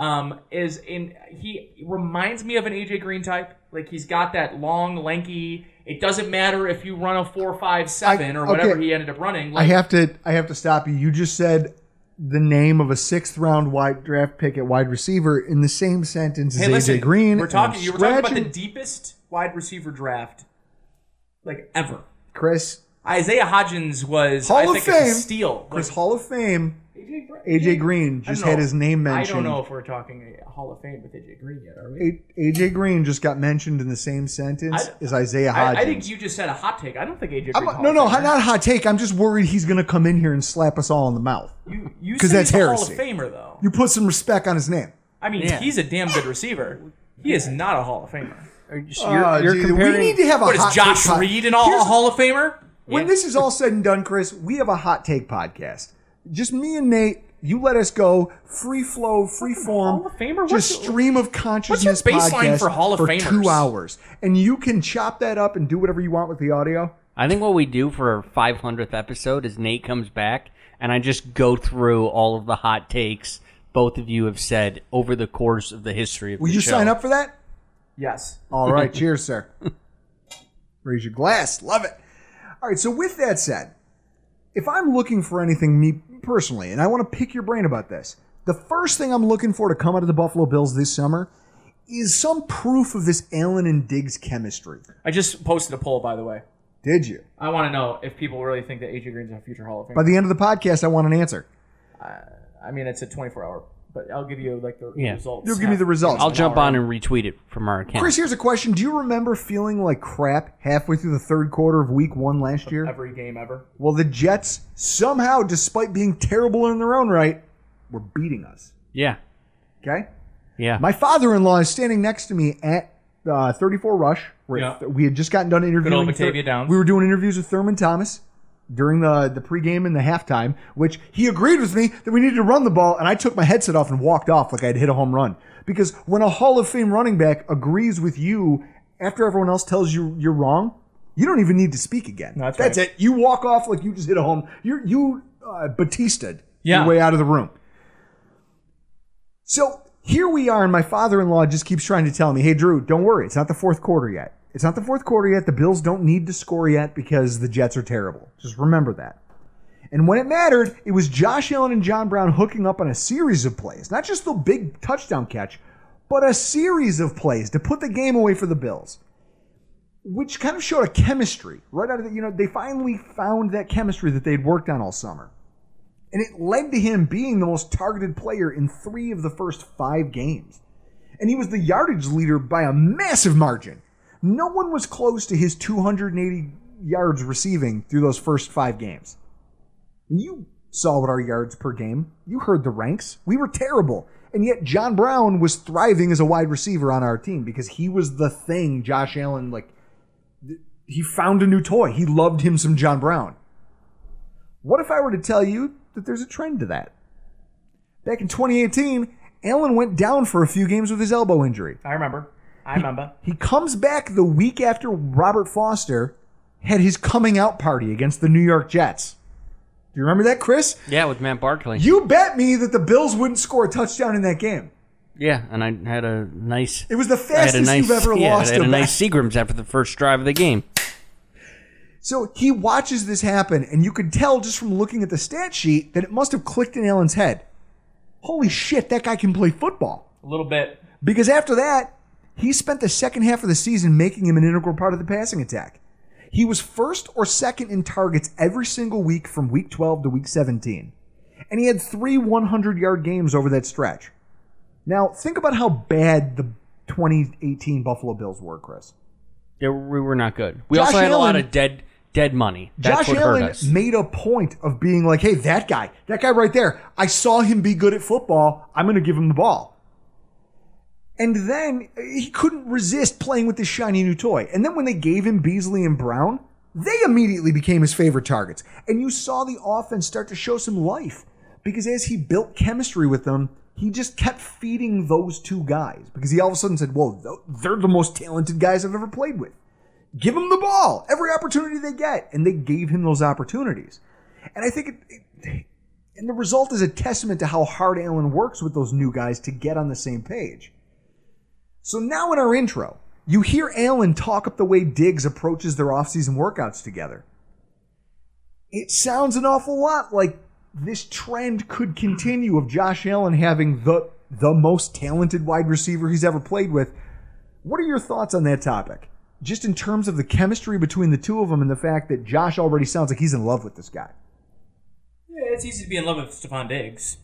He reminds me of an AJ Green type. Like he's got that long, lanky. It doesn't matter if you run a 4.57 or whatever he ended up running. Like, I have to stop you. You just said the name of a 6th round wide draft pick at wide receiver in the same sentence as AJ Green. You were talking about the deepest wide receiver draft like ever. Chris, Isaiah Hodgins was Hall of Fame. A steal. Chris, Hall of Fame. AJ Green just had his name mentioned. I don't know if we're talking a Hall of Fame with AJ Green yet, are we? AJ Green just got mentioned in the same sentence as Isaiah Hodgins. I think you just said a hot take. I don't think AJ Green. No, not a hot take. I'm just worried he's going to come in here and slap us all in the mouth. You said that's he's a heresy. Hall of Famer, though. You put some respect on his name. I mean, he's a damn good receiver. He is not a Hall of Famer. You're comparing. We need to have a What hot is Josh take Reed a Hall of Famer? When this is all said and done, Chris, we have a hot take podcast. Just me and Nate. You let us go free flow, free form, Hall of Famer? just stream of consciousness what's your baseline podcast for Hall of Famers? 2 hours, and you can chop that up and do whatever you want with the audio. I think what we do for our 500th episode is Nate comes back, and I just go through all of the hot takes both of you have said over the course of the history of the show. Will you sign up for that? Yes. All right. Cheers, sir. Raise your glass. Love it. All right. So with that said, if I'm looking for anything, me personally, and I want to pick your brain about this, the first thing I'm looking for to come out of the Buffalo Bills this summer is some proof of this Allen and Diggs chemistry. I just posted a poll, by the way. Did you? I want to know if people really think that AJ Green's a future Hall of Famer. By the end of the podcast, I want an answer. I mean, it's a 24-hour, but I'll give you like the results. You'll give me the results. I'll jump on and retweet it from our account. Chris, here's a question. Do you remember feeling like crap halfway through the third quarter of week 1 last year? Every game ever. Well, the Jets, somehow, despite being terrible in their own right, were beating us. Yeah. Okay? Yeah. My father-in-law is standing next to me at 34 Rush. We had just gotten done interviewing. Good old Batavia Downs. We were doing interviews with Thurman Thomas during the pregame and the halftime, which he agreed with me that we needed to run the ball, and I took my headset off and walked off like I'd hit a home run. Because when a Hall of Fame running back agrees with you after everyone else tells you you're wrong, you don't even need to speak again. No, that's right. It. You walk off like you just hit a home. You Batista'd your way out of the room. So here we are, and my father-in-law just keeps trying to tell me, hey, Drew, don't worry. It's not the fourth quarter yet. It's not the fourth quarter yet. The Bills don't need to score yet because the Jets are terrible. Just remember that. And when it mattered, it was Josh Allen and John Brown hooking up on a series of plays. Not just the big touchdown catch, but a series of plays to put the game away for the Bills. Which kind of showed a chemistry. Right out of the, they finally found that chemistry that they'd worked on all summer. And it led to him being the most targeted player in 3 of the first 5 games. And he was the yardage leader by a massive margin. No one was close to his 280 yards receiving through those first 5 games. You saw what our yards per game. You heard the ranks. We were terrible. And yet John Brown was thriving as a wide receiver on our team because he was the thing Josh Allen, he found a new toy. He loved him some John Brown. What if I were to tell you that there's a trend to that? Back in 2018, Allen went down for a few games with his elbow injury. I remember. He comes back the week after Robert Foster had his coming out party against the New York Jets. Do you remember that, Chris? Yeah, with Matt Barkley. You bet me that the Bills wouldn't score a touchdown in that game. Yeah, and I had a nice... It was the fastest you've ever lost. I had a nice Seagrams after the first drive of the game. So he watches this happen, and you could tell just from looking at the stat sheet that it must have clicked in Allen's head. Holy shit, that guy can play football. A little bit. Because after that, he spent the second half of the season making him an integral part of the passing attack. He was first or second in targets every single week from week 12 to week 17. And he had 3 100-yard games over that stretch. Now, think about how bad the 2018 Buffalo Bills were, Chris. Yeah, we were not good. We also had a lot of dead dead money. That's Josh what hurt Allen us. made a point of being like, hey, that guy right there, I saw him be good at football. I'm going to give him the ball. And then he couldn't resist playing with this shiny new toy. And then when they gave him Beasley and Brown, they immediately became his favorite targets. And you saw the offense start to show some life. Because as he built chemistry with them, he just kept feeding those two guys. Because he all of a sudden said, well, they're the most talented guys I've ever played with. Give them the ball every opportunity they get. And they gave him those opportunities. And I think and the result is a testament to how hard Allen works with those new guys to get on the same page. So now in our intro, you hear Allen talk up the way Diggs approaches their offseason workouts together. It sounds an awful lot like this trend could continue of Josh Allen having the most talented wide receiver he's ever played with. What are your thoughts on that topic? Just in terms of the chemistry between the two of them and the fact that Josh already sounds like he's in love with this guy. Yeah, it's easy to be in love with Stephon Diggs.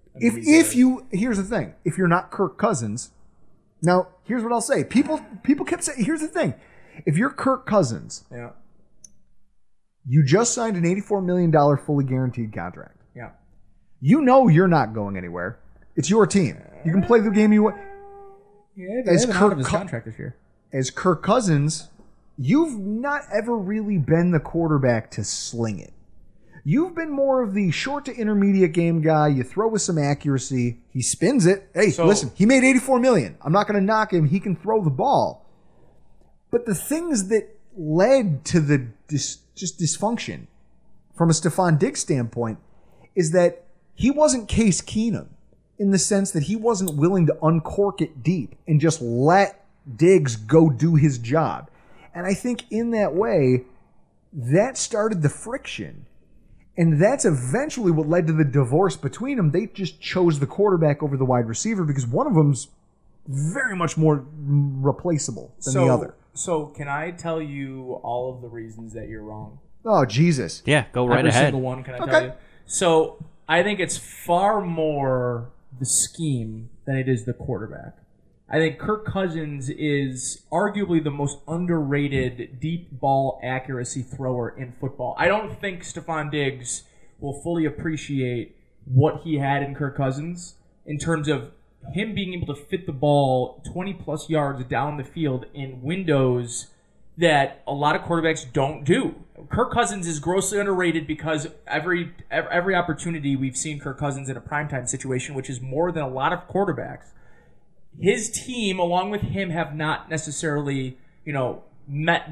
Here's the thing. If you're not Kirk Cousins, now here's what I'll say. People kept saying, here's the thing. If you're Kirk Cousins, Yeah. you just signed an $84 million fully guaranteed contract. Yeah. You know you're not going anywhere. It's your team. You can play the game you want. Yeah, As they Kirk out of his contract this year. As Kirk Cousins, you've not ever really been the quarterback to sling it. You've been more of the short to intermediate game guy. You throw with some accuracy. He spins it. Hey, listen, he made $84 million. I'm not going to knock him. He can throw the ball. But the things that led to the just dysfunction from a Stephon Diggs standpoint is that he wasn't Case Keenum in the sense that he wasn't willing to uncork it deep and just let Diggs go do his job. And I think in that way, that started the friction. And that's eventually what led to the divorce between them. They just chose the quarterback over the wide receiver because one of them's very much more replaceable than the other. So can I tell you all of the reasons that you're wrong? Oh, Jesus. Yeah, go right Every ahead. single one, can I tell you? So I think it's far more the scheme than it is the quarterback. I think Kirk Cousins is arguably the most underrated deep ball accuracy thrower in football. I don't think Stephon Diggs will fully appreciate what he had in Kirk Cousins in terms of him being able to fit the ball 20-plus yards down the field in windows that a lot of quarterbacks don't do. Kirk Cousins is grossly underrated because every opportunity we've seen Kirk Cousins in a primetime situation, which is more than a lot of quarterbacks, his team, along with him, have not necessarily, met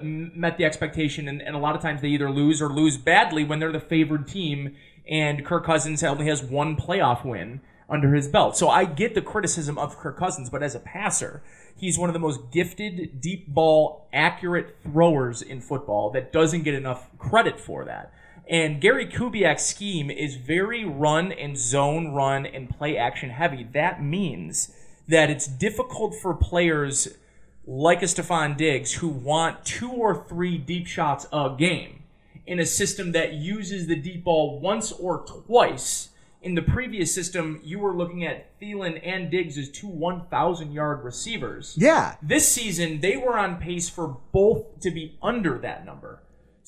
the expectation, and a lot of times they either lose or lose badly when they're the favored team, and Kirk Cousins only has one playoff win under his belt. So I get the criticism of Kirk Cousins, but as a passer, he's one of the most gifted, deep ball, accurate throwers in football that doesn't get enough credit for that. And Gary Kubiak's scheme is very run and zone run and play action heavy. That means that it's difficult for players like a Stephon Diggs who want 2 or 3 deep shots a game in a system that uses the deep ball once or twice. In the previous system, you were looking at Thielen and Diggs as 2 1,000-yard receivers. Yeah. This season, they were on pace for both to be under that number.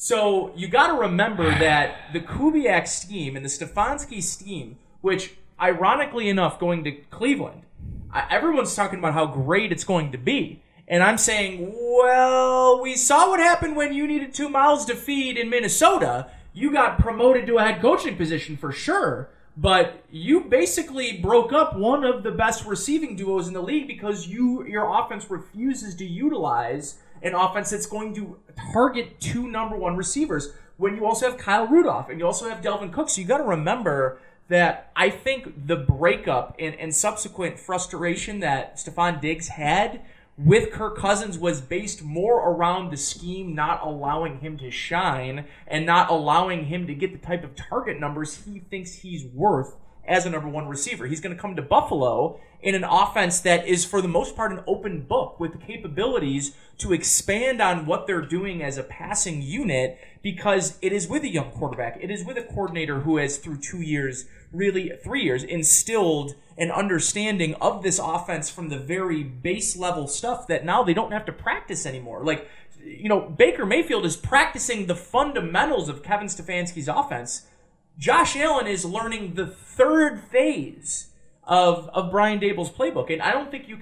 So you got to remember that the Kubiak scheme and the Stefanski scheme, which ironically enough, going to Cleveland, everyone's talking about how great it's going to be. And I'm saying, well, we saw what happened when you needed 2 mouths to feed in Minnesota. You got promoted to a head coaching position for sure. But you basically broke up one of the best receiving duos in the league because your offense refuses to utilize an offense that's going to target 2 number 1 receivers when you also have Kyle Rudolph and you also have Delvin Cook. So you got to remember that I think the breakup and subsequent frustration that Stephon Diggs had with Kirk Cousins was based more around the scheme not allowing him to shine and not allowing him to get the type of target numbers he thinks he's worth as a number 1 receiver. He's going to come to Buffalo in an offense that is, for the most part, an open book with the capabilities to expand on what they're doing as a passing unit because it is with a young quarterback. It is with a coordinator who has, through 2 years, really 3 years, instilled an understanding of this offense from the very base level stuff that now they don't have to practice anymore. Like, Baker Mayfield is practicing the fundamentals of Kevin Stefanski's offense. Josh Allen is learning the third phase of Brian Daboll's playbook. And I don't think you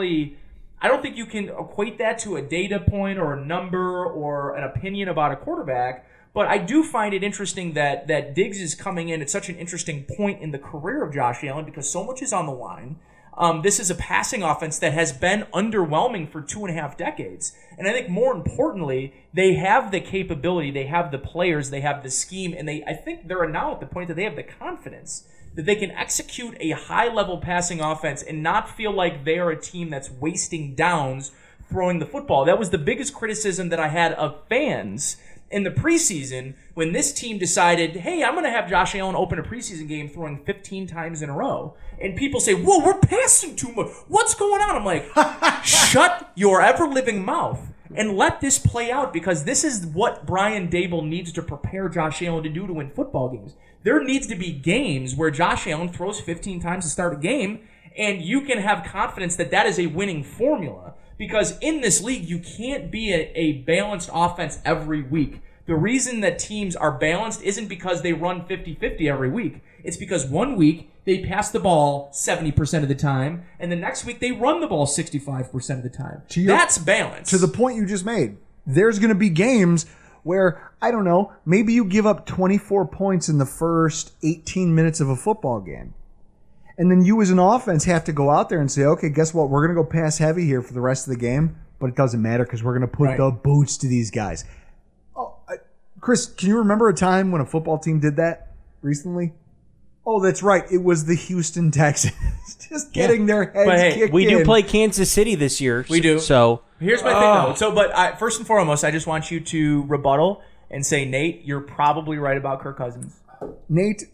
can equate that to a data point or a number or an opinion about a quarterback. But I do find it interesting that Diggs is coming in at such an interesting point in the career of Josh Allen because so much is on the line. This is a passing offense that has been underwhelming for 2.5 decades. And I think more importantly, they have the capability, they have the players, they have the scheme, and I think they're now at the point that they have the confidence that they can execute a high-level passing offense and not feel like they are a team that's wasting downs throwing the football. That was the biggest criticism that I had of fans in the preseason when this team decided, hey, I'm going to have Josh Allen open a preseason game throwing 15 times in a row. And people say, whoa, we're passing too much. What's going on? I'm like, shut your ever-living mouth and let this play out because this is what Brian Daboll needs to prepare Josh Allen to do to win football games. There needs to be games where Josh Allen throws 15 times to start a game and you can have confidence that that is a winning formula. Because in this league, you can't be a balanced offense every week. The reason that teams are balanced isn't because they run 50-50 every week. It's because one week they pass the ball 70% of the time, and the next week they run the ball 65% of the time. That's balance. To the point you just made, there's going to be games where, I don't know, maybe you give up 24 points in the first 18 minutes of a football game. And then you as an offense have to go out there and say, okay, guess what? We're going to go pass heavy here for the rest of the game, but it doesn't matter because we're going to put the boots to these guys. Oh, Chris, can you remember a time when a football team did that recently? Oh, that's right. It was the Houston Texans. Just getting their heads kicked in. We do play Kansas City this year. We do. So here's my thing, though. First and foremost, I just want you to rebuttal and say, Nate, you're probably right about Kirk Cousins. Nate,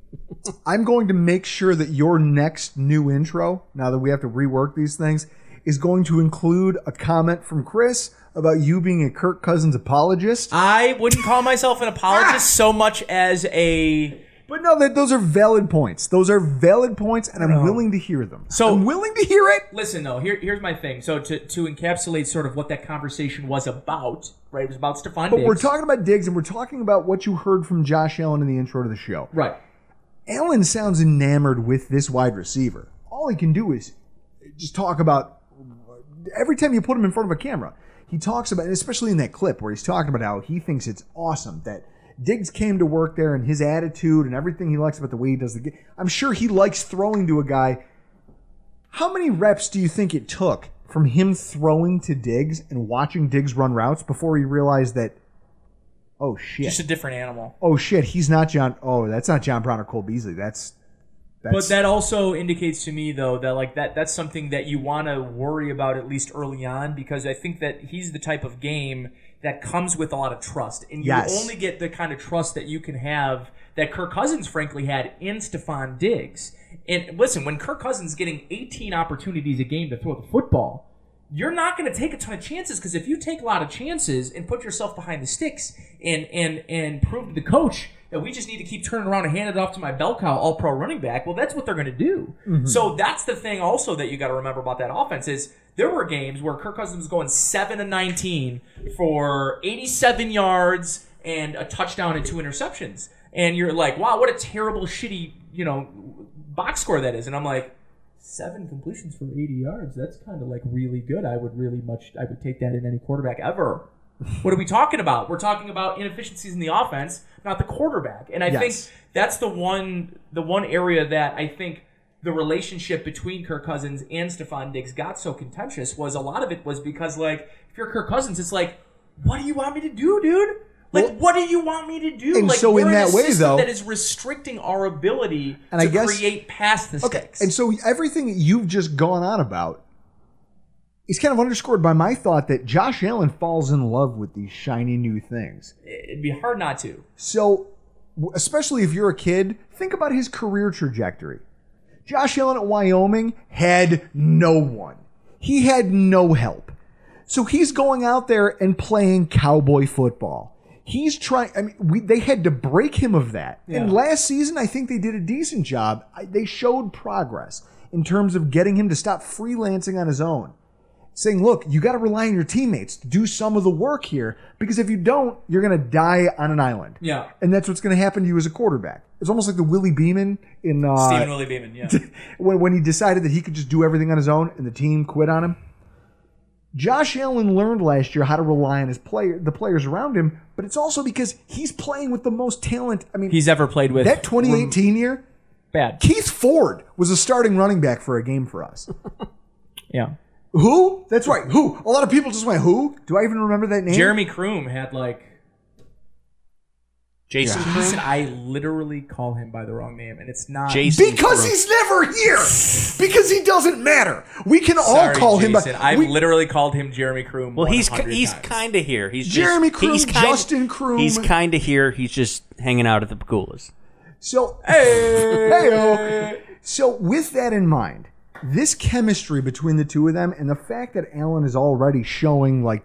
I'm going to make sure that your next new intro, now that we have to rework these things, is going to include a comment from Chris about you being a Kirk Cousins apologist. I wouldn't call myself an apologist so much as a... But no, those are valid points. Those are valid points, and I'm willing to hear them. So I'm willing to hear it. Listen, though, here's my thing. So to encapsulate sort of what that conversation was about, right? It was about Stephon Diggs. But we're talking about Diggs, and we're talking about what you heard from Josh Allen in the intro to the show. Right. Allen sounds enamored with this wide receiver. All he can do is just talk about, every time you put him in front of a camera, he talks about, especially in that clip where he's talking about how he thinks it's awesome that Diggs came to work there and his attitude and everything he likes about the way he does the game. I'm sure he likes throwing to a guy. How many reps do you think it took from him throwing to Diggs and watching Diggs run routes before he realized that, oh, shit. Just a different animal. Oh, shit, he's not John. Oh, that's not John Brown or Cole Beasley. That's But that also indicates to me, though, that that's something that you want to worry about at least early on, because I think that he's the type of game that comes with a lot of trust. And you only get the kind of trust that you can have that Kirk Cousins, frankly, had in Stephon Diggs. And listen, when Kirk Cousins is getting 18 opportunities a game to throw the football, you're not going to take a ton of chances, because if you take a lot of chances and put yourself behind the sticks and prove to the coach that we just need to keep turning around and hand it off to my bell cow all-pro running back, well, that's what they're going to do. Mm-hmm. So that's the thing also that you got to remember about that offense is there were games where Kirk Cousins was going 7-19 for 87 yards and a touchdown and 2 interceptions. And you're like, wow, what a terrible, shitty, box score that is. And I'm like, 7 completions for 80 yards. That's kind of like really good. I would take that in any quarterback ever. What are we talking about? We're talking about inefficiencies in the offense, not the quarterback. And I think that's the one area that I think the relationship between Kirk Cousins and Stephon Diggs got so contentious was a lot of it was because, like, if you're Kirk Cousins, it's like, what do you want me to do, dude? Like, what do you want me to do? And like, so in that way, though, that is restricting our ability to create past the sticks. And so everything that you've just gone on about is kind of underscored by my thought that Josh Allen falls in love with these shiny new things. It'd be hard not to. So, especially if you're a kid, think about his career trajectory. Josh Allen at Wyoming had no one. He had no help. So he's going out there and playing cowboy football. He's trying, they had to break him of that. Yeah. And last season, I think they did a decent job. They showed progress in terms of getting him to stop freelancing on his own. saying, look, you got to rely on your teammates to do some of the work here, because if you don't, you're going to die on an island. Yeah. And that's what's going to happen to you as a quarterback. It's almost like the Willie Beeman in Stephen Willie Beeman, yeah. when he decided that he could just do everything on his own and the team quit on him. Josh Allen learned last year how to rely on the players around him, but it's also because he's playing with the most talent. I mean, he's ever played with. That 2018 year, bad. Keith Ford was a starting running back for a game for us. Yeah. Who? That's right. Who? A lot of people just went, who? Do I even remember that name? Jeremy Kroom had like... Jason Jason, Kroom? I literally call him by the wrong name, and it's not... Jason Because Kroom. he's never here. Because he doesn't matter. We can all call him... Jason. I've literally called him Jeremy Kroom. Well, he's times. kind of here. He's Jeremy just, Kroom, he's kinda, Justin Kroom. He's kind of here. He's just hanging out at the Paculas. So, hey-o. So with that in mind, this chemistry between the two of them and the fact that Allen is already showing like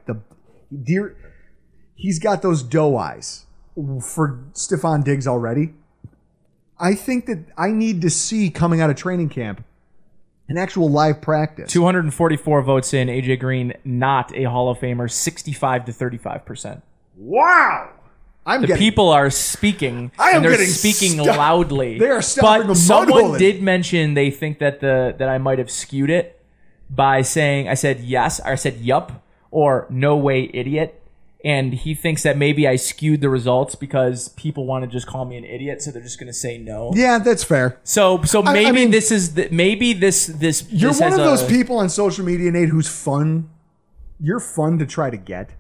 he's got those doe eyes for Stephon Diggs already. I think that I need to see coming out of training camp an actual live practice. 244 votes in. AJ Green, not a Hall of Famer, 65 to 35%. Wow. The people are speaking, I am and they're getting speaking stuck. loudly. They are stopping But a someone mud did mention they think that that I might have skewed it by saying I said yes, or I said yup, or no way, idiot. And he thinks that maybe I skewed the results because people want to just call me an idiot, so they're just going to say no. Yeah, that's fair. So maybe I mean, this is maybe this. You're this one has of those a- people on social media, Nate, who's fun. You're fun to try to get.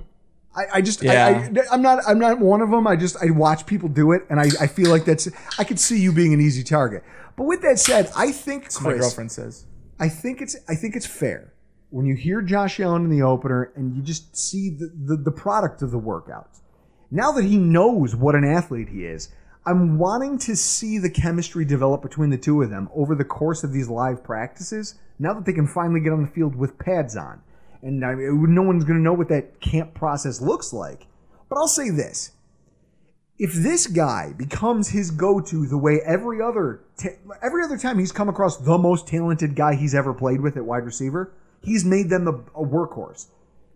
I'm not one of them. I watch people do it, and I feel like I could see you being an easy target. But with that said, I think That's what my girlfriend says. I think it's fair when you hear Josh Allen in the opener and you just see the product of the workouts. Now that he knows what an athlete he is, I'm wanting to see the chemistry develop between the two of them over the course of these live practices. Now that they can finally get on the field with pads on. And no one's going to know what that camp process looks like. But I'll say this. If this guy becomes his go-to the way every other time he's come across the most talented guy he's ever played with at wide receiver, he's made them a workhorse.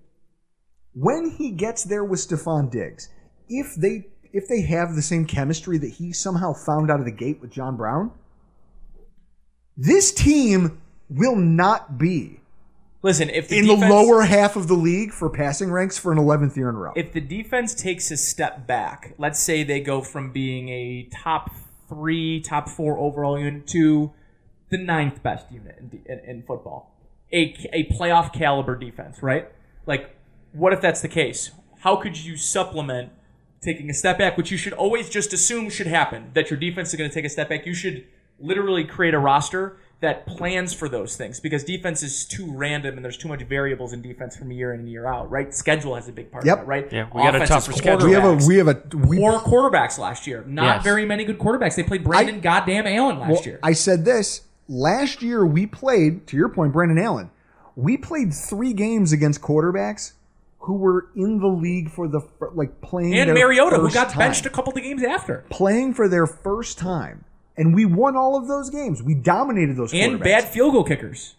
When he gets there with Stephon Diggs, if they have the same chemistry that he somehow found out of the gate with John Brown, this team will not be Listen, if the lower half of the league for passing ranks for an 11th year in a row. If the defense takes a step back, let's say they go from being a top 3, top 4 overall unit to the 9th best unit in football, a playoff caliber defense, right? Like, what if that's the case? How could you supplement taking a step back, which you should always just assume should happen, that your defense is going to take a step back? You should literally create a roster that plans for those things, because defense is too random and there's too much variables in defense from year in and year out, right? Schedule has a big part of it, right? Yeah, we got a tougher schedule. We have poor quarterbacks last year. Not very many good quarterbacks. They played Brandon goddamn Allen last year. I said this. Last year we played, to your point, Brandon Allen. We played 3 games against quarterbacks who were in the league for playing and their Mariota, who first got time. benched a couple of games after. Playing for their first time. And we won all of those games. We dominated those quarterbacks. And bad field goal kickers.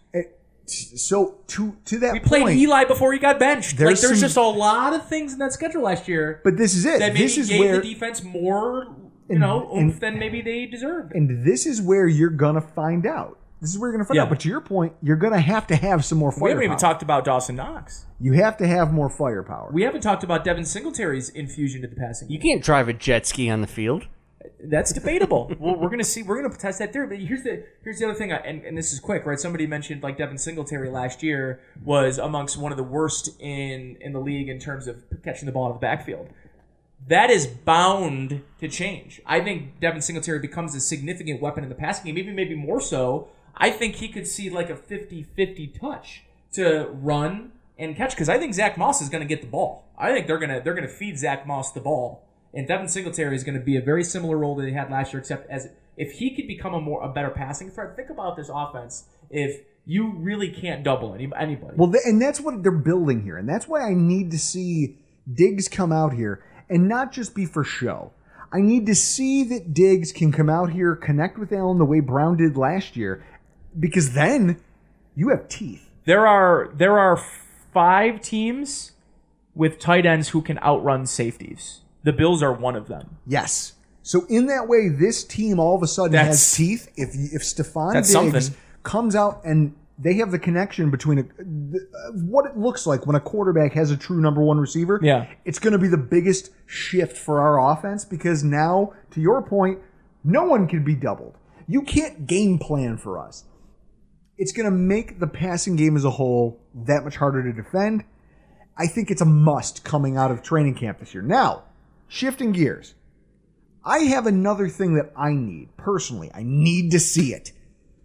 So to that we played point, Eli before he got benched. There's some- just a lot of things in that schedule last year. But this is it. That maybe This is gave where the defense more, oomph than maybe they deserved. And this is where you're gonna find out. This is where you're gonna find out. But to your point, you're gonna have to have some more firepower. We haven't even talked about Dawson Knox. You have to have more firepower. We haven't talked about Devin Singletary's infusion to the passing game. You can't drive a jet ski on the field. That's debatable. Well, we're gonna see. We're gonna test that theory. But here's the other thing, and this is quick, right? Somebody mentioned like Devin Singletary last year was amongst one of the worst in the league in terms of catching the ball out of the backfield. That is bound to change. I think Devin Singletary becomes a significant weapon in the passing game, even maybe more so. I think he could see like a 50-50 touch to run and catch, because I think Zach Moss is going to get the ball. I think they're gonna feed Zach Moss the ball. And Devin Singletary is going to be a very similar role that he had last year, except as if he could become a better passing threat. Think about this offense if you really can't double anybody. Well, and that's what they're building here. And that's why I need to see Diggs come out here and not just be for show. I need to see that Diggs can come out here, connect with Allen the way Brown did last year, because then you have teeth. There are 5 teams with tight ends who can outrun safeties. The Bills are one of them. Yes. So in that way, this team all of a sudden has teeth. If Stephon Diggs something. comes out and they have the connection between what it looks like when a quarterback has a true number one receiver, it's going to be the biggest shift for our offense because now, to your point, no one can be doubled. You can't game plan for us. It's going to make the passing game as a whole that much harder to defend. I think it's a must coming out of training camp this year. Now, shifting gears. I have another thing that I need, personally. I need to see it.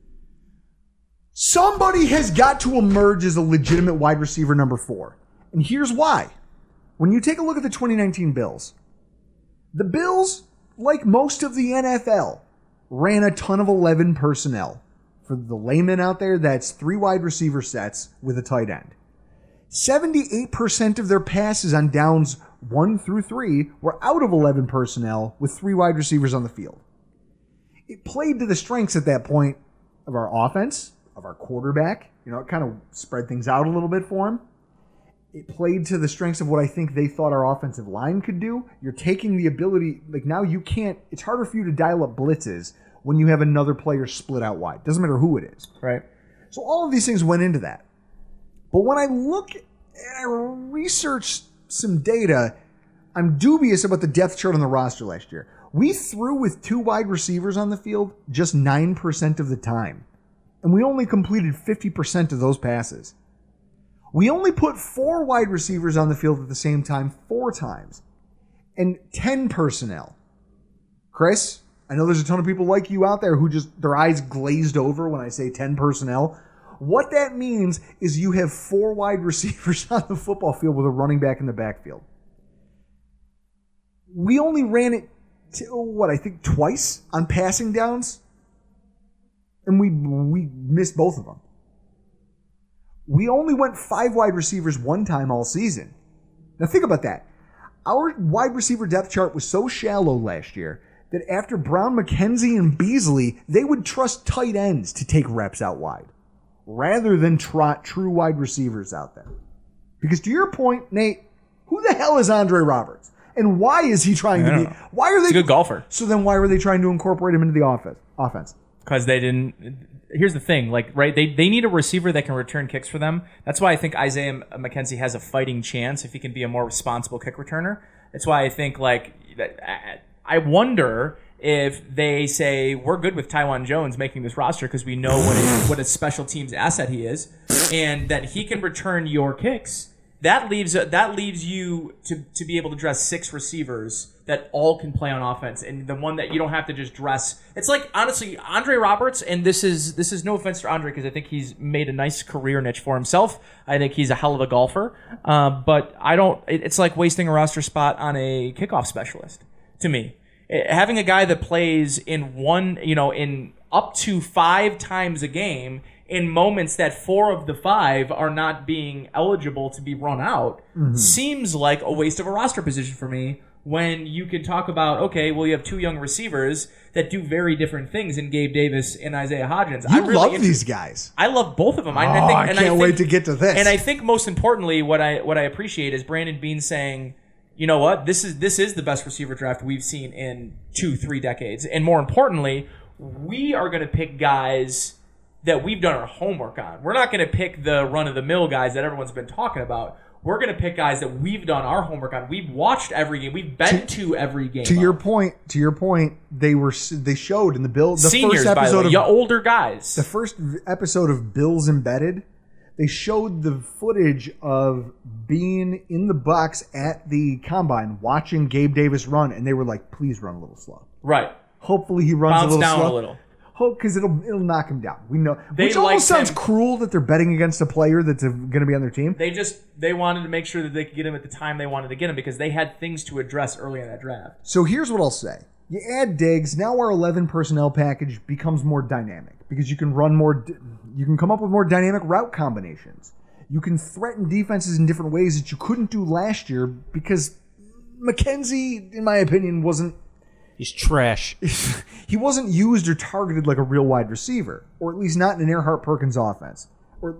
Somebody has got to emerge as a legitimate wide receiver number 4. And here's why. When you take a look at the 2019 Bills, the Bills, like most of the NFL, ran a ton of 11 personnel. For the layman out there, that's 3 wide receiver sets with a tight end. 78% of their passes on downs 1 through 3 were out of 11 personnel with 3 wide receivers on the field. It played to the strengths at that point of our offense, of our quarterback. You know, it kind of spread things out a little bit for him. It played to the strengths of what I think they thought our offensive line could do. You're taking the ability, like now you can't, it's harder for you to dial up blitzes when you have another player split out wide. Doesn't matter who it is. Right. So all of these things went into that. But when I look and I research some data, I'm dubious about the depth chart on the roster last year. We threw with 2 wide receivers on the field just 9% of the time. And we only completed 50% of those passes. We only put 4 wide receivers on the field at the same time 4 times. And 10 personnel. Chris, I know there's a ton of people like you out there who just, their eyes glazed over when I say 10 personnel. What that means is you have 4 wide receivers on the football field with a running back in the backfield. We only ran it, I think twice on passing downs. And we missed both of them. We only went 5 wide receivers 1 time all season. Now think about that. Our wide receiver depth chart was so shallow last year that after Brown, McKenzie, and Beasley, they would trust tight ends to take reps out wide rather than trot true wide receivers out there. Because to your point, Nate, who the hell is Andre Roberts? And why is he trying to be? Why are they? He's a good golfer. So then why were they trying to incorporate him into the offense? Because they didn't. Here's the thing, like, right? They need a receiver that can return kicks for them. That's why I think Isaiah McKenzie has a fighting chance if he can be a more responsible kick returner. That's why I think, like, I wonder if they say we're good with Tywan Jones making this roster because we know what a special teams asset he is, and that he can return your kicks. That leaves you to be able to dress 6 receivers that all can play on offense, and the one that you don't have to just dress. It's like, honestly, Andre Roberts, and this is no offense to Andre because I think he's made a nice career niche for himself. I think he's a hell of a golfer, but I don't. It's like wasting a roster spot on a kickoff specialist to me. Having a guy that plays in up to 5 times a game in moments that 4 of the 5 are not being eligible to be run out seems like a waste of a roster position for me when you can talk about, okay, well, you have 2 young receivers that do very different things in Gabe Davis and Isaiah Hodgins. I really love these guys. I love both of them. I can't wait to get to this. And I think most importantly, what I appreciate is Brandon Beane saying, you know what, this is the best receiver draft we've seen in 2-3 decades. And more importantly, we are going to pick guys that we've done our homework on. We're not going to pick the run-of-the-mill guys that everyone's been talking about. We're going to pick guys that we've done our homework on. We've watched every game. We've been to every game. To your point, they showed in the seniors, first episode by the way, older guys. The first episode of Bills Embedded, they showed the footage of being in the box at the combine watching Gabe Davis run, and they were like, "Please run a little slow." Right. Hopefully he runs a little down slow. a little. Hope, because it'll knock him down. We know, which almost sounds cruel that they're betting against a player that's going to be on their team. They wanted to make sure that they could get him at the time they wanted to get him because they had things to address early in that draft. So here's what I'll say: you add Diggs, now our 11 personnel package becomes more dynamic because you can run more. You can come up with more dynamic route combinations. You can threaten defenses in different ways that you couldn't do last year because McKenzie, in my opinion, wasn't. He's trash. He wasn't used or targeted like a real wide receiver, or at least not in an Earhart Perkins offense. Or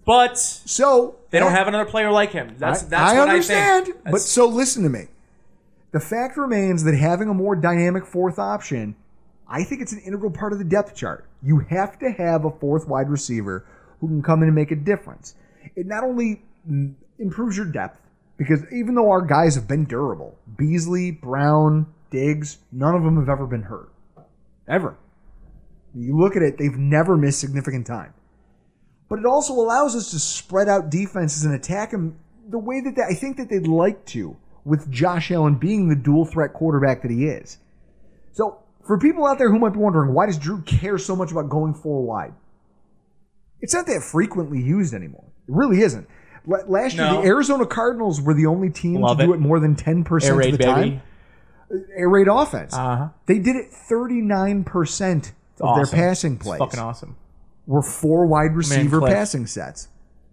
But So they don't have another player like him. That's I what understand. I think. But so listen to me. The fact remains that having a more dynamic fourth option, I think it's an integral part of the depth chart. You have to have a fourth wide receiver who can come in and make a difference. It not only improves your depth, because even though our guys have been durable, Beasley, Brown, Diggs, none of them have ever been hurt. Ever. You look at it, they've never missed significant time. But it also allows us to spread out defenses and attack them the way that I think that they'd like to, with Josh Allen being the dual threat quarterback that he is. So, for people out there who might be wondering, why does Drew care so much about going 4 wide? It's not that frequently used anymore. It really isn't. Last year, the Arizona Cardinals were the only team to do it more than 10% of the time. Air raid offense. They did it 39% of their passing plays. It's fucking awesome. Were 4 wide receiver passing sets.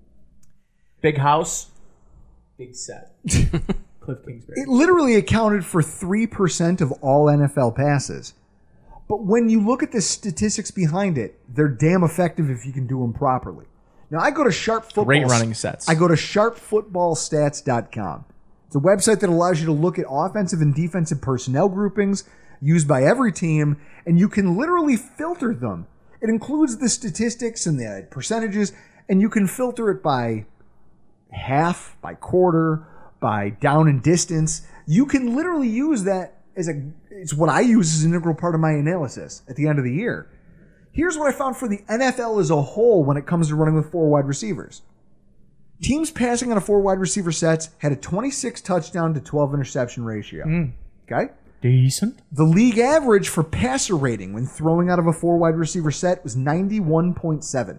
Big house, big set. Cliff Kingsbury. It literally accounted for 3% of all NFL passes. But when you look at the statistics behind it, they're damn effective if you can do them properly. Now, I go to Sharp Football. Great running sets. I go to sharpfootballstats.com. It's a website that allows you to look at offensive and defensive personnel groupings used by every team, and you can literally filter them. It includes the statistics and the percentages, and you can filter it by half, by quarter, by down and distance. You can literally use that it's what I use as an integral part of my analysis at the end of the year. Here's what I found for the NFL as a whole when it comes to running with 4 wide receivers. Teams passing on a 4 wide receiver sets had a 26 touchdown to 12 interception ratio. Okay? Decent. The league average for passer rating when throwing out of a 4 wide receiver set was 91.7.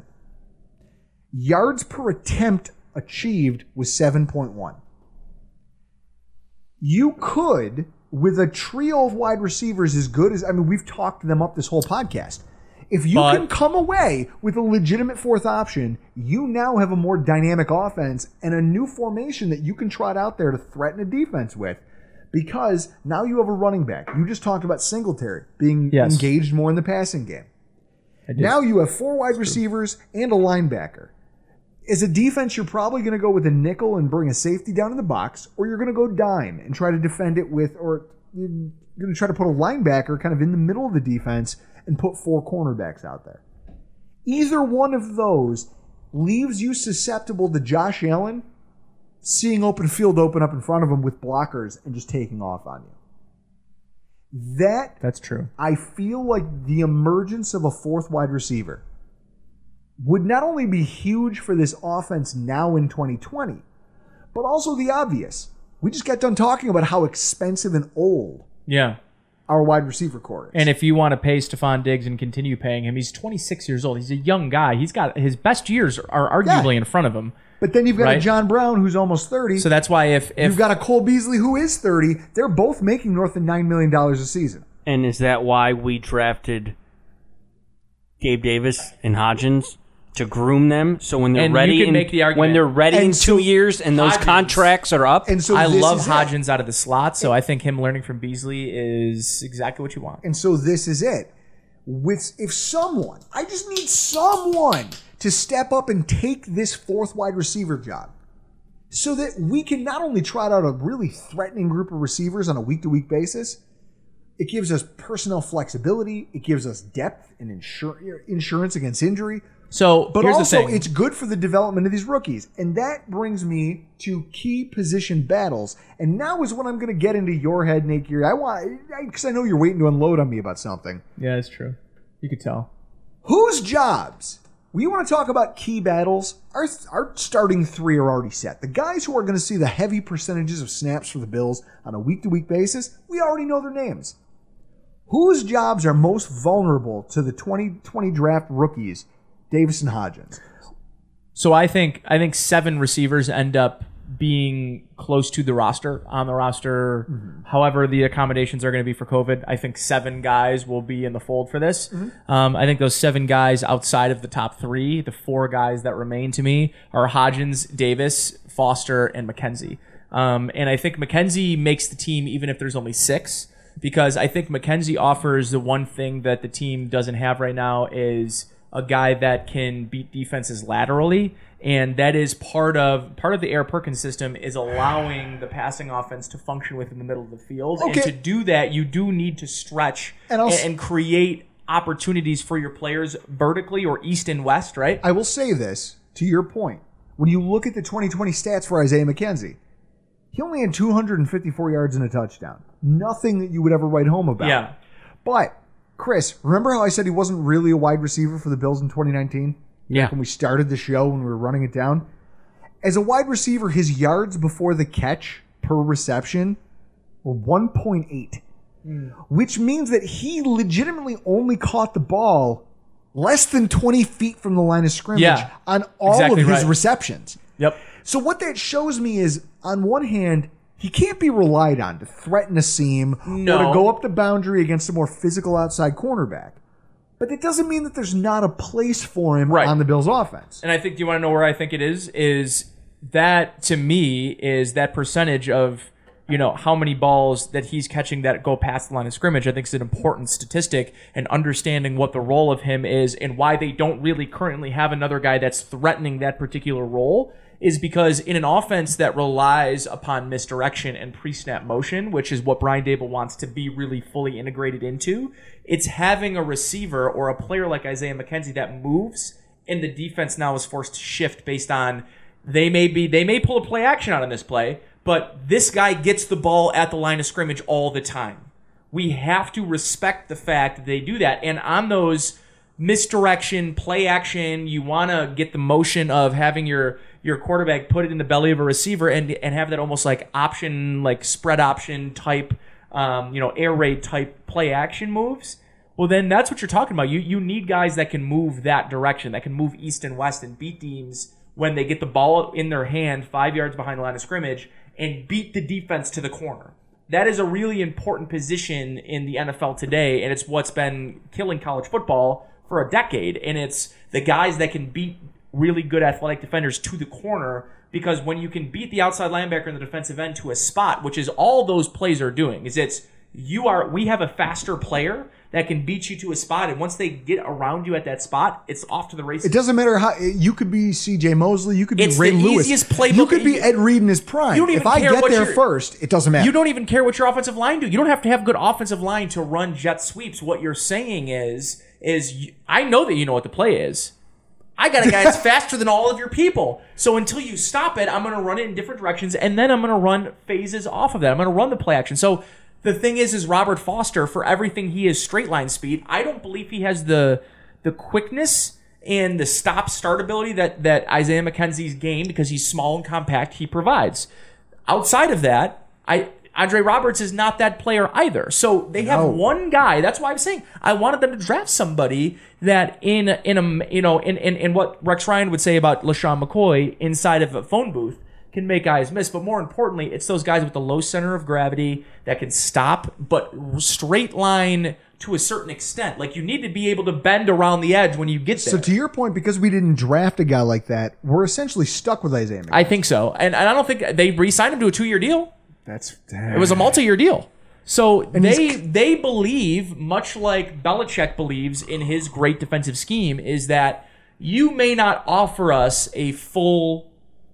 Yards per attempt achieved was 7.1. You could, with a trio of wide receivers as good as, we've talked them up this whole podcast. If you can come away with a legitimate fourth option, you now have a more dynamic offense and a new formation that you can trot out there to threaten a defense with, because now you have a running back. You just talked about Singletary being engaged more in the passing game. Now you have 4 wide receivers and a linebacker. As a defense, you're probably going to go with a nickel and bring a safety down in the box, or you're going to go dime and try to defend it with, or you're going to try to put a linebacker kind of in the middle of the defense and put 4 cornerbacks out there. Either one of those leaves you susceptible to Josh Allen seeing open field open up in front of him with blockers and just taking off on you. That's true. I feel like the emergence of a 4th wide receiver would not only be huge for this offense now in 2020, but also the obvious. We just got done talking about how expensive and old our wide receiver core is. And if you want to pay Stephon Diggs and continue paying him, he's 26 years old. He's a young guy. He's got his best years are arguably in front of him. But then you've got a John Brown who's almost 30. So that's why if you've got a Cole Beasley who is 30, they're both making north of $9 million a season. And is that why we drafted Gabe Davis and Hodgins? To groom them, so when they're and ready, you can make the argument. When they're ready in 2 years and those contracts are up, and so I love Hodgins out of the slot, so I think him learning from Beasley is exactly what you want. And so this is it. I just need someone to step up and take this 4th wide receiver job, so that we can not only trot out a really threatening group of receivers on a week-to-week basis. It gives us personnel flexibility. It gives us depth and insurance against injury. But here's also, the thing. it's good for the development of these rookies. And that brings me to key position battles. And now is when I'm going to get into your head, Nate Geary. Because I know you're waiting to unload on me about something. Yeah, that's true. You could tell. Whose jobs? We want to talk about key battles. Our starting 3 are already set. The guys who are going to see the heavy percentages of snaps for the Bills on a week-to-week basis, we already know their names. Whose jobs are most vulnerable to the 2020 draft rookies, Davis and Hodgins? So I think 7 receivers end up being close to the roster, on the roster. However the accommodations are going to be for COVID, I think 7 guys will be in the fold for this. I think those 7 guys outside of the top 3, the 4 guys that remain to me are Hodgins, Davis, Foster, and McKenzie. And I think McKenzie makes the team even if there's only 6, because I think McKenzie offers the one thing that the team doesn't have right now is a guy that can beat defenses laterally, and that is part of the Air Perkins system is allowing the passing offense to function within the middle of the field. Okay. And to do that, you do need to stretch and create opportunities for your players vertically or east and west, right? I will say this, to your point. When you look at the 2020 stats for Isaiah McKenzie, he only had 254 yards and a touchdown. Nothing that you would ever write home about. Yeah. But, Chris, remember how I said he wasn't really a wide receiver for the Bills in 2019? Yeah. Like when we started the show, when we were running it down? As a wide receiver, his yards before the catch per reception were 1.8. Which means that he legitimately only caught the ball less than 20 feet from the line of scrimmage on all of his receptions. Yep. So what that shows me is, on one hand, he can't be relied on to threaten a seam or to go up the boundary against a more physical outside cornerback. But that doesn't mean that there's not a place for him on the Bills' offense. And I think, do you want to know where I think it is? Is that, to me, is that percentage of, how many balls that he's catching that go past the line of scrimmage. I think is an important statistic, and understanding what the role of him is and why they don't really currently have another guy that's threatening that particular role is because in an offense that relies upon misdirection and pre-snap motion, which is what Brian Daboll wants to be really fully integrated into, it's having a receiver or a player like Isaiah McKenzie that moves, and the defense now is forced to shift based on they may pull a play action out on this play, but this guy gets the ball at the line of scrimmage all the time. We have to respect the fact that they do that. And on those misdirection, play action, you want to get the motion of having your quarterback put it in the belly of a receiver and have that almost like option, like spread option type, air raid type play action moves. Well, then that's what you're talking about. You need guys that can move that direction, that can move east and west and beat teams when they get the ball in their hand 5 yards behind the line of scrimmage and beat the defense to the corner. That is a really important position in the NFL today, and it's what's been killing college football for a decade. And it's the guys that can beat really good athletic defenders to the corner, because when you can beat the outside linebacker and the defensive end to a spot, which is all those plays are doing, is we have a faster player that can beat you to a spot, and once they get around you at that spot, it's off to the races. It doesn't matter how you could be C.J. Mosley, you could be It's Ray the Lewis, easiest playbook. you could be Ed Reed in his prime. You don't even if I care get what there your- first, it doesn't matter. You don't even care what your offensive line do. You don't have to have good offensive line to run jet sweeps. What you're saying is I know that you know what the play is. I got a guy that's faster than all of your people. So until you stop it, I'm going to run it in different directions, and then I'm going to run phases off of that. I'm going to run the play action. So the thing is Robert Foster, for everything he is straight line speed, I don't believe he has the quickness and the stop-start ability that Isaiah McKenzie's game, because he's small and compact, he provides. Outside of that, Andre Roberts is not that player either. So they have one guy. That's why I'm saying I wanted them to draft somebody that in what Rex Ryan would say about LaShawn McCoy inside of a phone booth can make guys miss. But more importantly, it's those guys with the low center of gravity that can stop, but straight line to a certain extent. Like, you need to be able to bend around the edge when you get there. So to your point, because we didn't draft a guy like that, we're essentially stuck with Isaiah McKenzie. I think so. And I don't think they re-signed him to a 2-year deal. It was a multi-year deal. So they believe, much like Belichick believes in his great defensive scheme, is that you may not offer us a full,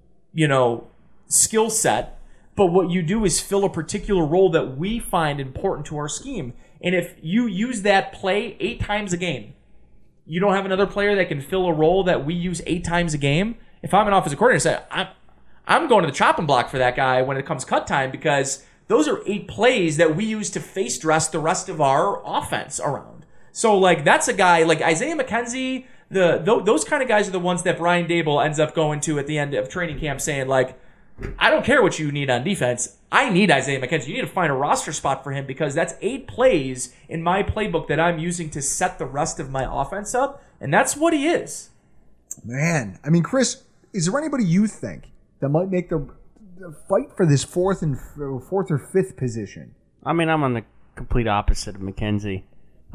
skill set, but what you do is fill a particular role that we find important to our scheme. And if you use that play 8 times a game, you don't have another player that can fill a role that we use 8 times a game. If I'm an offensive coordinator, say, I'm going to the chopping block for that guy when it comes cut time, because those are 8 plays that we use to face dress the rest of our offense around. So, that's a guy like Isaiah McKenzie. Those kind of guys are the ones that Brian Daboll ends up going to at the end of training camp saying, I don't care what you need on defense. I need Isaiah McKenzie. You need to find a roster spot for him, because that's 8 plays in my playbook that I'm using to set the rest of my offense up, and that's what he is. Man, I mean, Chris, is there anybody you think that might make the fight for this fourth or fifth position? I mean, I'm on the complete opposite of McKenzie.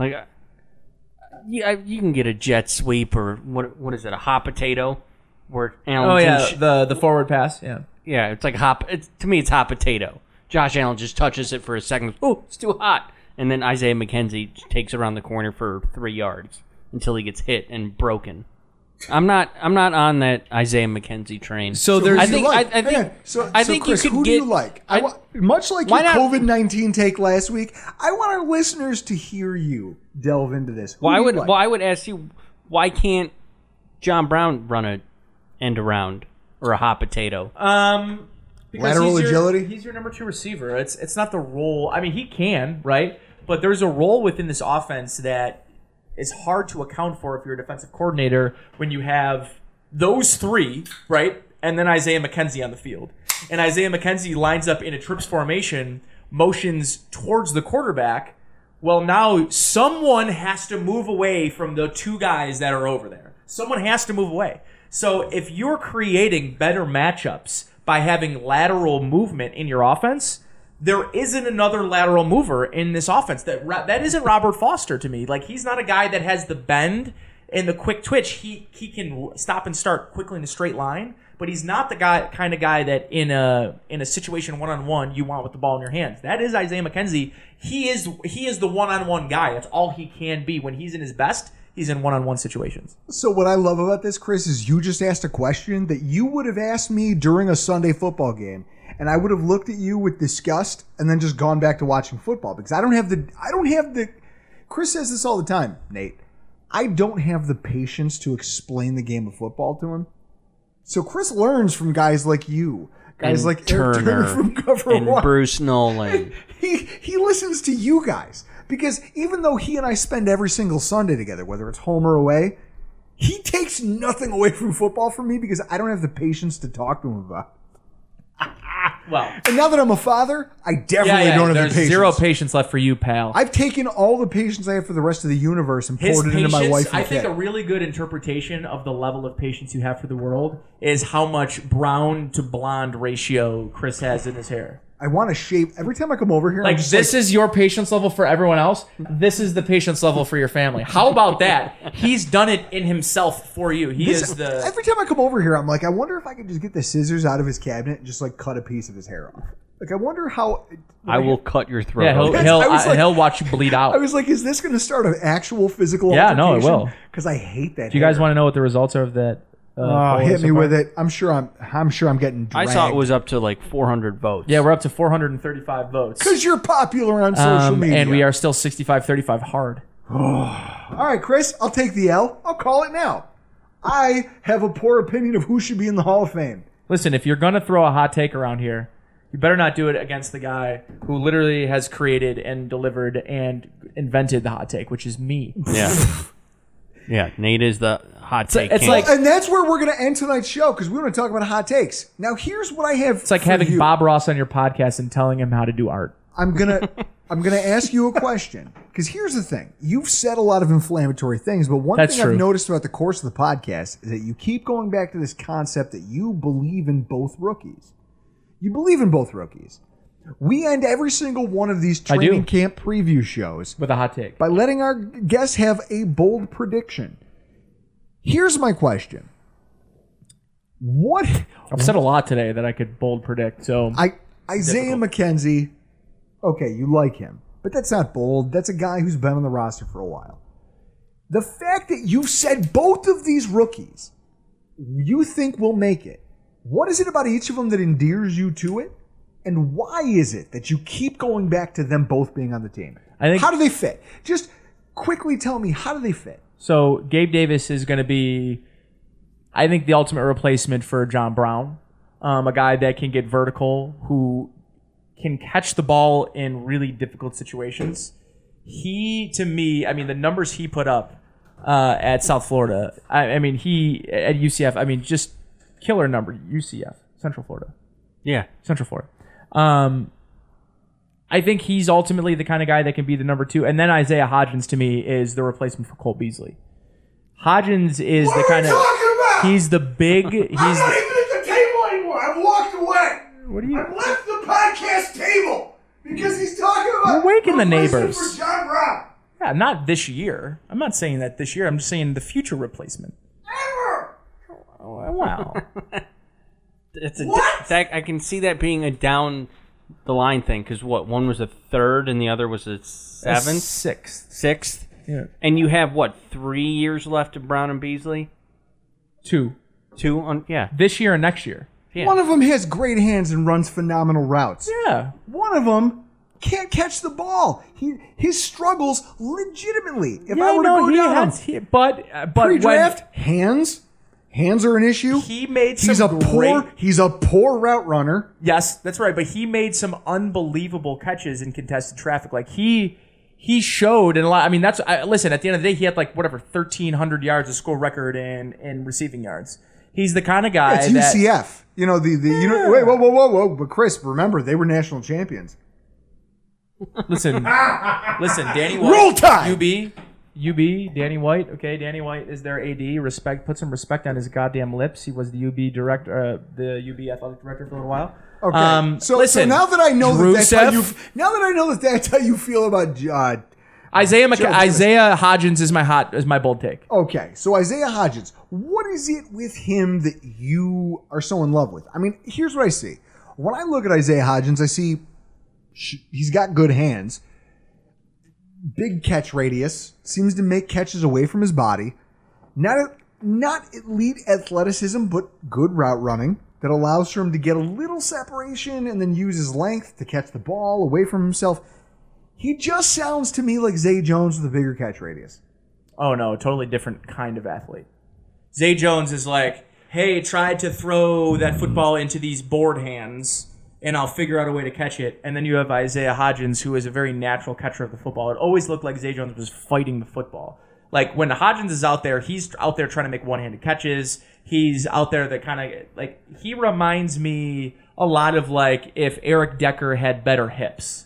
You can get a jet sweep, or what is it, a hot potato, where Allen the forward pass, yeah. Yeah, it's like to me, it's hot potato. Josh Allen just touches it for a second. Oh, it's too hot. And then Isaiah McKenzie takes it around the corner for 3 yards. until he gets hit and broken. I'm not on that Isaiah McKenzie train. So Who there's, do you like? I think, Hang on. So you Chris, could who get. do you like? Much like your why not- COVID-19 take last week, I want our listeners to hear you delve into this. Who do you like? I would ask you, why can't John Brown run a end around or a hot potato? Because Lateral agility? He's your number 2 receiver. It's not the role. I mean, he can, right? But there's a role within this offense that is hard to account for if you're a defensive coordinator when you have those 3, right? And then Isaiah McKenzie on the field. And Isaiah McKenzie lines up in a trips formation, motions towards the quarterback. Well, now someone has to move away from the 2 guys that are over there. Someone has to move away. So if you're creating better matchups by having lateral movement in your offense, there isn't another lateral mover in this offense. That isn't Robert Foster to me. Like, he's not a guy that has the bend and the quick twitch. He can stop and start quickly in a straight line, but he's not the kind of guy that in a situation one-on-one you want with the ball in your hands. That is Isaiah McKenzie. He is the one-on-one guy. That's all he can be. When he's in his best, he's in one-on-one situations. So what I love about this, Chris, is you just asked a question that you would have asked me during a Sunday football game, and I would have looked at you with disgust and then just gone back to watching football because I don't have the Chris says this all the time, Nate. I don't have the patience to explain the game of football to him. So Chris learns from guys like you, guys And like Eric Turner from Cover and One. Bruce Nolan. He listens to you guys because even though he and I spend every single Sunday together, whether it's home or away, he takes nothing away from football from me because I don't have the patience to talk to him about it. Well, And now that I'm a father, I definitely don't have the there's patience. zero patience left for you, pal. I've taken all the patience I have for the rest of the universe and poured it into my wife and I think kid. a really good interpretation of the level of patience you have for the world is how much brown to blonde ratio Chris has in his hair. I want to shave every time I come over here. Like, I'm just this is your patience level for everyone else. This is the patience level for your family. How about that? He's done it in himself for you. He is the... Every time I come over here, I'm like, I wonder if I could just get the scissors out of his cabinet and just like cut a piece of his hair off. Like, I wonder how. I will cut your throat. Yeah, open. he'll watch you bleed out. I was like, is this going to start an actual physical Yeah, no, it will. Because I hate that. Do you guys want to know what the results are of that? Hit me with it. I'm sure I'm getting I dragged. saw it was up to like 400 votes. Yeah, we're up to 435 votes. Because you're popular on social media. And we are still 65-35 hard. All right, Chris, I'll take the L. I'll call it now. I have a poor opinion of who should be in the Hall of Fame. Listen, if you're going to throw a hot take around here, you better not do it against the guy who literally has created and delivered and invented the hot take, which is me. Yeah. Yeah, Nate is the hot take it's king. like- And that's where we're going to end tonight's show because we want to talk about hot takes. Now, here's what I have. It's like having Bob Ross on your podcast and telling him how to do art. I'm gonna ask you a question because here's the thing: you've said a lot of inflammatory things, but one That's thing true. I've noticed throughout the course of the podcast is that you keep going back to this concept that you believe in both rookies. You believe in both rookies. We end every single one of these I do. training camp preview shows With a hot take. by letting our guests have a bold prediction. Here's my question: What I've said a lot today that I could bold predict. So Isaiah McKenzie? Okay, you like him, but that's not bold. That's a guy who's been on the roster for a while. The fact that you've said both of these rookies you think will make it, what is it about each of them that endears you to it? And why is it that you keep going back to them both being on the team? I think- How do they fit? Just quickly tell me, how do they fit? So Gabe Davis is going to be, I think, the ultimate replacement for John Brown, a guy that can get vertical, who can catch the ball in really difficult situations. He, to me, I mean, the numbers he put up at South Florida, I mean, he at UCF, I mean, just killer number. UCF, Central Florida. Yeah. Central Florida. I think he's ultimately the kind of guy that can be the number 2. And then Isaiah Hodgins, to me, is the replacement for Cole Beasley. Hodgins is the kind of... He's the big... I'm not even at the table anymore. I've walked away. What are you... I've left the podcast table because he's talking about... You're waking the replacement neighbors. for John Brown. Yeah, not this year. I'm not saying that this year. I'm just saying the future replacement. Ever. Oh, wow. It's a What? I can see that being a down the line thing because what, one was a third and the other was a seventh, Sixth. sixth. Yeah. And you have, what, 3 years left of Brown and Beasley? 2. 2 on, yeah. This year and next year. Yeah. One of them has great hands and runs phenomenal routes. Yeah. One of them can't catch the ball. His struggles legitimately. If I were to go down him, but pre-draft, hands are an issue. He made He's a poor route runner. Yes, that's right. But he made some unbelievable catches in contested traffic. Like he showed, and a lot. I mean, listen. At the end of the day, he had 1,300 yards, a school record in receiving yards. He's the kind of guy. It's UCF. Wait, whoa. But Chris, remember they were national champions. Listen, Danny White. Roll Tide! UB, Danny White. Okay, Danny White is their AD. Put some respect on his goddamn lips. He was the UB director, the UB athletic director for a little while. Okay. So now that I know that's how you feel about Isaiah Hodgins is my bold take. Okay, so Isaiah Hodgins, what is it with him that you are so in love with? I mean, here's what I see. When I look at Isaiah Hodgins, I see he's got good hands, big catch radius, seems to make catches away from his body, not elite athleticism, but good route running that allows for him to get a little separation and then use his length to catch the ball away from himself. He just sounds to me like Zay Jones with a bigger catch radius. Oh, no, totally different kind of athlete. Zay Jones is like, hey, try to throw that football into these board hands, and I'll figure out a way to catch it. And then you have Isaiah Hodgins, who is a very natural catcher of the football. It always looked like Zay Jones was fighting the football. Like, when Hodgins is out there, he's out there trying to make one-handed catches. He's out there that kind of, he reminds me a lot of, if Eric Decker had better hips.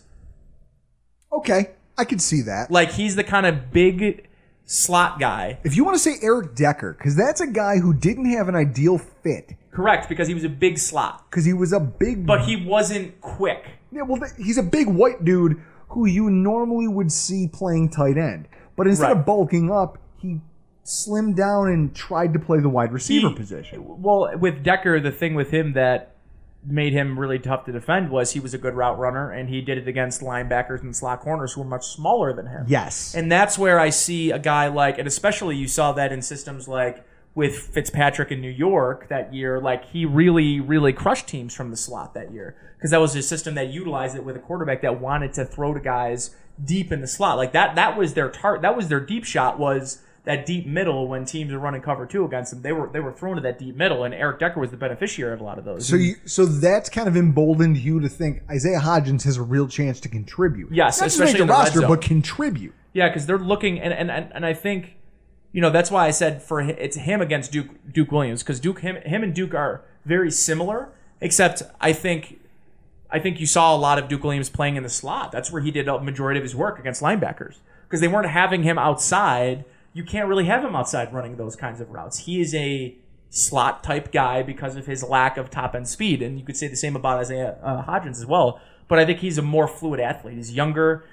Okay, I could see that. He's the kind of big slot guy. If you want to say Eric Decker, because that's a guy who didn't have an ideal fit. Correct, because he was a big slot. Because he was a big... But he wasn't quick. Yeah, well, he's a big white dude who you normally would see playing tight end. But instead of bulking up, he slimmed down and tried to play the wide receiver position. Well, with Decker, the thing with him that made him really tough to defend was he was a good route runner, and he did it against linebackers and slot corners who were much smaller than him. Yes. And that's where I see a guy and especially you saw that in systems with Fitzpatrick in New York that year, he really, really crushed teams from the slot that year. Because that was a system that utilized it with a quarterback that wanted to throw to guys deep in the slot. That was their that was their deep shot, was that deep middle when teams were running cover 2 against them. They were thrown to that deep middle, and Eric Decker was the beneficiary of a lot of those. So that's kind of emboldened you to think Isaiah Hodgins has a real chance to contribute. Yes, not especially just make in the the red roster, zone. but contribute. Yeah, because they're looking, and I think, that's why I said it's him against Duke Williams, because him and Duke are very similar, except I think you saw a lot of Duke Williams playing in the slot. That's where he did a majority of his work against linebackers, because they weren't having him outside. You can't really have him outside running those kinds of routes. He is a slot type guy because of his lack of top end speed, and you could say the same about Isaiah Hodgins as well. But I think he's a more fluid athlete. He's younger.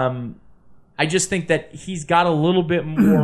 I just think that he's got a little bit more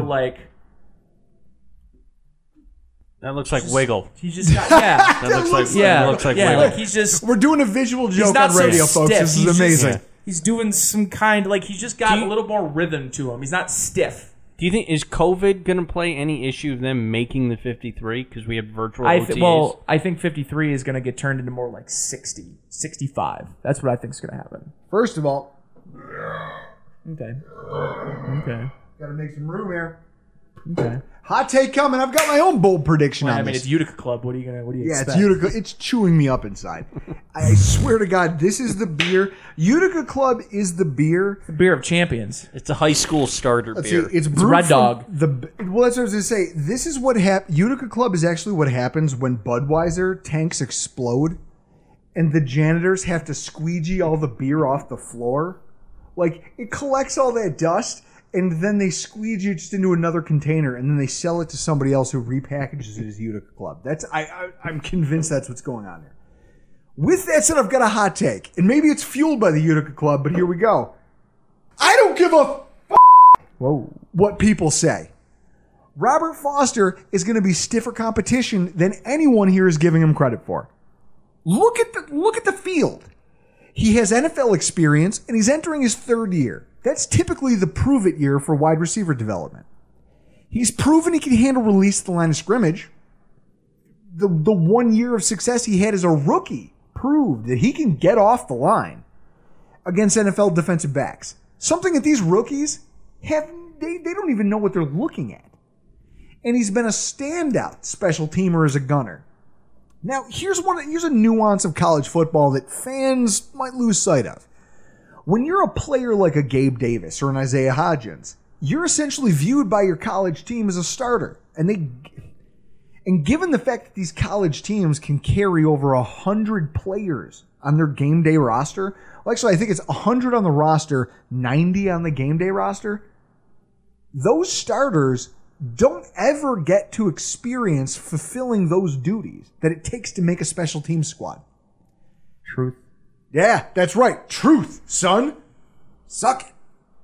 That looks like Wiggle. He's just got That looks like Wiggle. He's just. We're doing a visual joke on radio, folks. Stiff. This is amazing. He's doing some he's just got a little more rhythm to him. He's not stiff. Do you think, is COVID going to play any issue of them making the 53 because we have virtual OTAs? I think 53 is going to get turned into more 60, 65. That's what I think is going to happen. First of all, Okay. got to make some room here. Okay. Hot take coming. I've got my own bold prediction on this. It's Utica Club. What do you expect? It's Utica. It's chewing me up inside. I swear to God, this is the beer. Utica Club is the beer. The beer of champions. It's a high school starter beer. It's Red Dog. Well, that's what I was going to say. This is what happens. Utica Club is actually what happens when Budweiser tanks explode and the janitors have to squeegee all the beer off the floor. It collects all that dust, and then they squeegee it just into another container, and then they sell it to somebody else who repackages it as Utica Club. I'm convinced that's what's going on here. With that said, I've got a hot take, and maybe it's fueled by the Utica Club, but here we go. I don't give a what people say. Robert Foster is going to be stiffer competition than anyone here is giving him credit for. Look at the field. He has NFL experience, and he's entering his third year. That's typically the prove-it year for wide receiver development. He's proven he can handle release at the line of scrimmage. The 1 year of success he had as a rookie proved that he can get off the line against NFL defensive backs. Something that these rookies have, they don't even know what they're looking at. And he's been a standout special teamer as a gunner. Now, here's a nuance of college football that fans might lose sight of. When you're a player like a Gabe Davis or an Isaiah Hodgins, you're essentially viewed by your college team as a starter. And given the fact that these college teams can carry over 100 players on their game day roster, well, actually, I think it's 100 on the roster, 90 on the game day roster, those starters don't ever get to experience fulfilling those duties that it takes to make a special teams squad. Truth. Yeah, that's right. Truth, son. Suck it.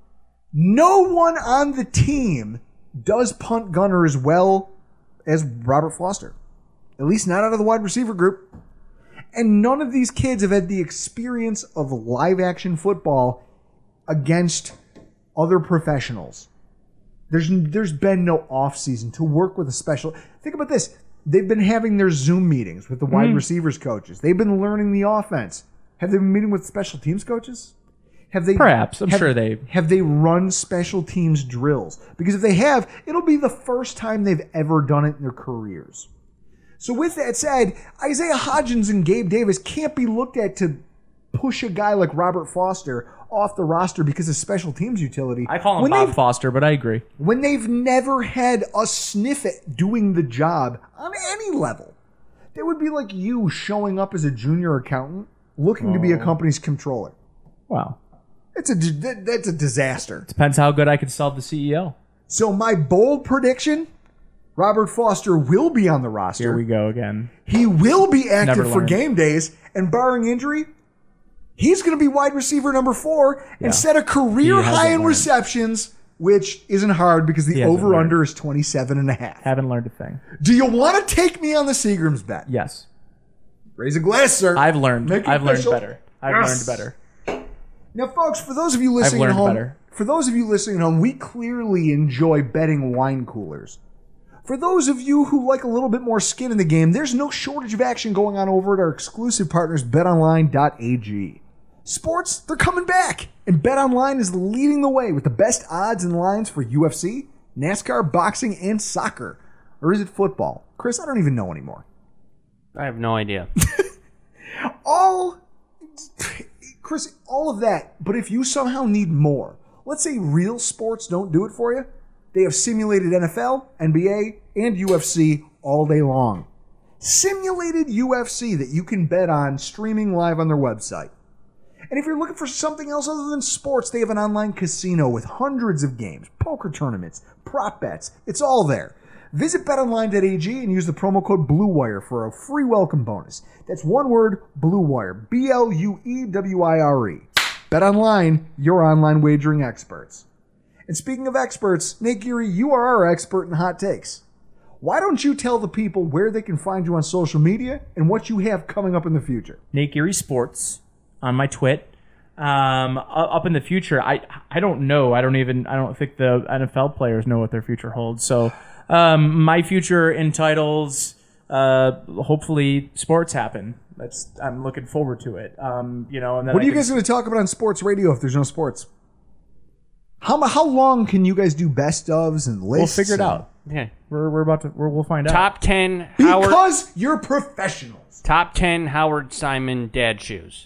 No one on the team does punt gunner as well as Robert Foster. At least not out of the wide receiver group. And none of these kids have had the experience of live action football against other professionals. There's been no offseason to work with a special. Think about this. They've been having their Zoom meetings with the wide receivers coaches. They've been learning the offense. Have they been meeting with special teams coaches? Have they? Perhaps. I'm sure they have. They run special teams drills? Because if they have, it'll be the first time they've ever done it in their careers. So with that said, Isaiah Hodgins and Gabe Davis can't be looked at to push a guy like Robert Foster off the roster because of special teams utility. I call him Bob Foster, but I agree. When they've never had a sniff at doing the job on any level. That would be like you showing up as a junior accountant looking to be a company's controller. Wow. That's a disaster. Depends how good I can sell the CEO. So my bold prediction, Robert Foster will be on the roster. Here we go again. He will be active for game days, and barring injury, he's going to be wide receiver number 4 and set a career high in receptions, which isn't hard because the over-under is 27.5. Haven't learned a thing. Do you want to take me on the Seagram's bet? Yes. Raise a glass, sir. I've learned. I've learned better. I've learned better. Now, folks, for those of you listening at home, we clearly enjoy betting wine coolers. For those of you who like a little bit more skin in the game, there's no shortage of action going on over at our exclusive partners, betonline.ag. Sports, they're coming back, and BetOnline is leading the way with the best odds and lines for UFC, NASCAR, boxing, and soccer. Or is it football? Chris, I don't even know anymore. I have no idea. Chris, all of that, but if you somehow need more, let's say real sports don't do it for you, they have simulated NFL, NBA, and UFC all day long. Simulated UFC that you can bet on streaming live on their website. And if you're looking for something else other than sports, they have an online casino with hundreds of games, poker tournaments, prop bets. It's all there. Visit betonline.ag and use the promo code BLUEWIRE for a free welcome bonus. That's one word, BLUEWIRE. BLUEWIRE. BetOnline, your online wagering experts. And speaking of experts, Nate Geary, you are our expert in hot takes. Why don't you tell the people where they can find you on social media and what you have coming up in the future? Nate Geary Sports on my twit. Up in the future, I don't know. I don't think the NFL players know what their future holds. So my future entitles hopefully sports happen. I'm looking forward to it. And then what are you guys going to talk about on sports radio if there's no sports? How long can you guys do best ofs and lists? We'll figure it out. Yeah, we'll find out. Top 10 Howard. Howard. Because you're professionals. Top 10 Howard Simon dad shoes.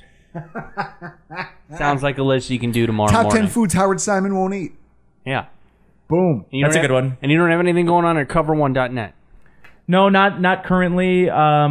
Sounds like a list you can do tomorrow Top morning. 10 foods Howard Simon won't eat. Yeah. Boom. That's a good one. And you don't have anything going on at cover1.net. No, not currently.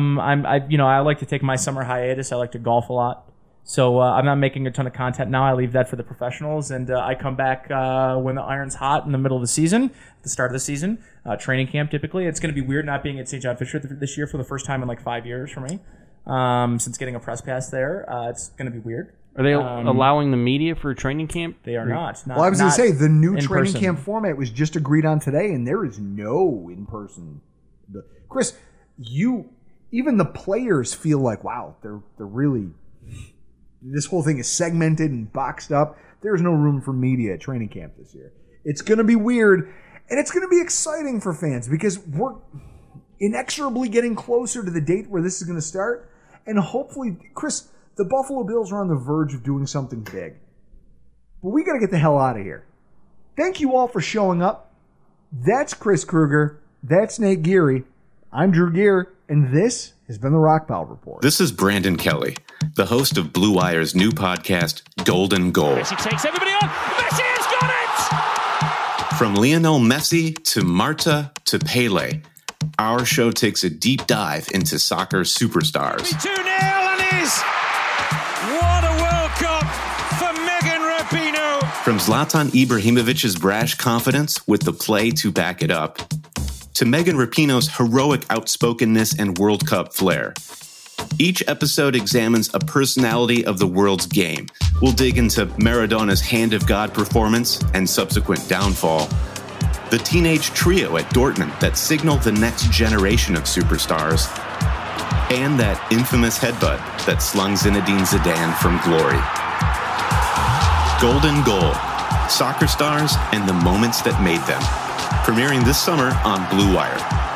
I like to take my summer hiatus. I like to golf a lot. So I'm not making a ton of content now. I leave that for the professionals, and I come back when the iron's hot in the middle of the season, at the start of the season, training camp typically. It's going to be weird not being at St. John Fisher this year for the first time in like 5 years for me, since getting a press pass there. It's going to be weird. Are they allowing the media for training camp? They are not. Well, I was going to say, the new training person. camp format was just agreed on today, and there is no in-person. Chris, even the players feel like, wow, they're really... This whole thing is segmented and boxed up. there's no room for media at training camp this year. It's going to be weird, and it's going to be exciting for fans because we're inexorably getting closer to the date where this is going to start. And hopefully, Chris, the Buffalo Bills are on the verge of doing something big. But we got to get the hell out of here. Thank you all for showing up. That's Chris Kruger. That's Nate Geary. I'm Drew Gear, and this has been the Rockpile Report. This is Brandon Kelly, the host of Blue Wire's new podcast, Golden Goal. Messi takes everybody on. Messi has got it! From Lionel Messi to Marta to Pele, our show takes a deep dive into soccer superstars. 2-0 and is. What a World Cup for Megan Rapinoe. From Zlatan Ibrahimovic's brash confidence with the play to back it up, to Megan Rapinoe's heroic outspokenness and World Cup flair. Each episode examines a personality of the world's game. We'll dig into Maradona's Hand of God performance and subsequent downfall, the teenage trio at Dortmund that signal the next generation of superstars, and that infamous headbutt that slung Zinedine Zidane from glory. Golden Goal, soccer stars and the moments that made them. Premiering this summer on Blue Wire.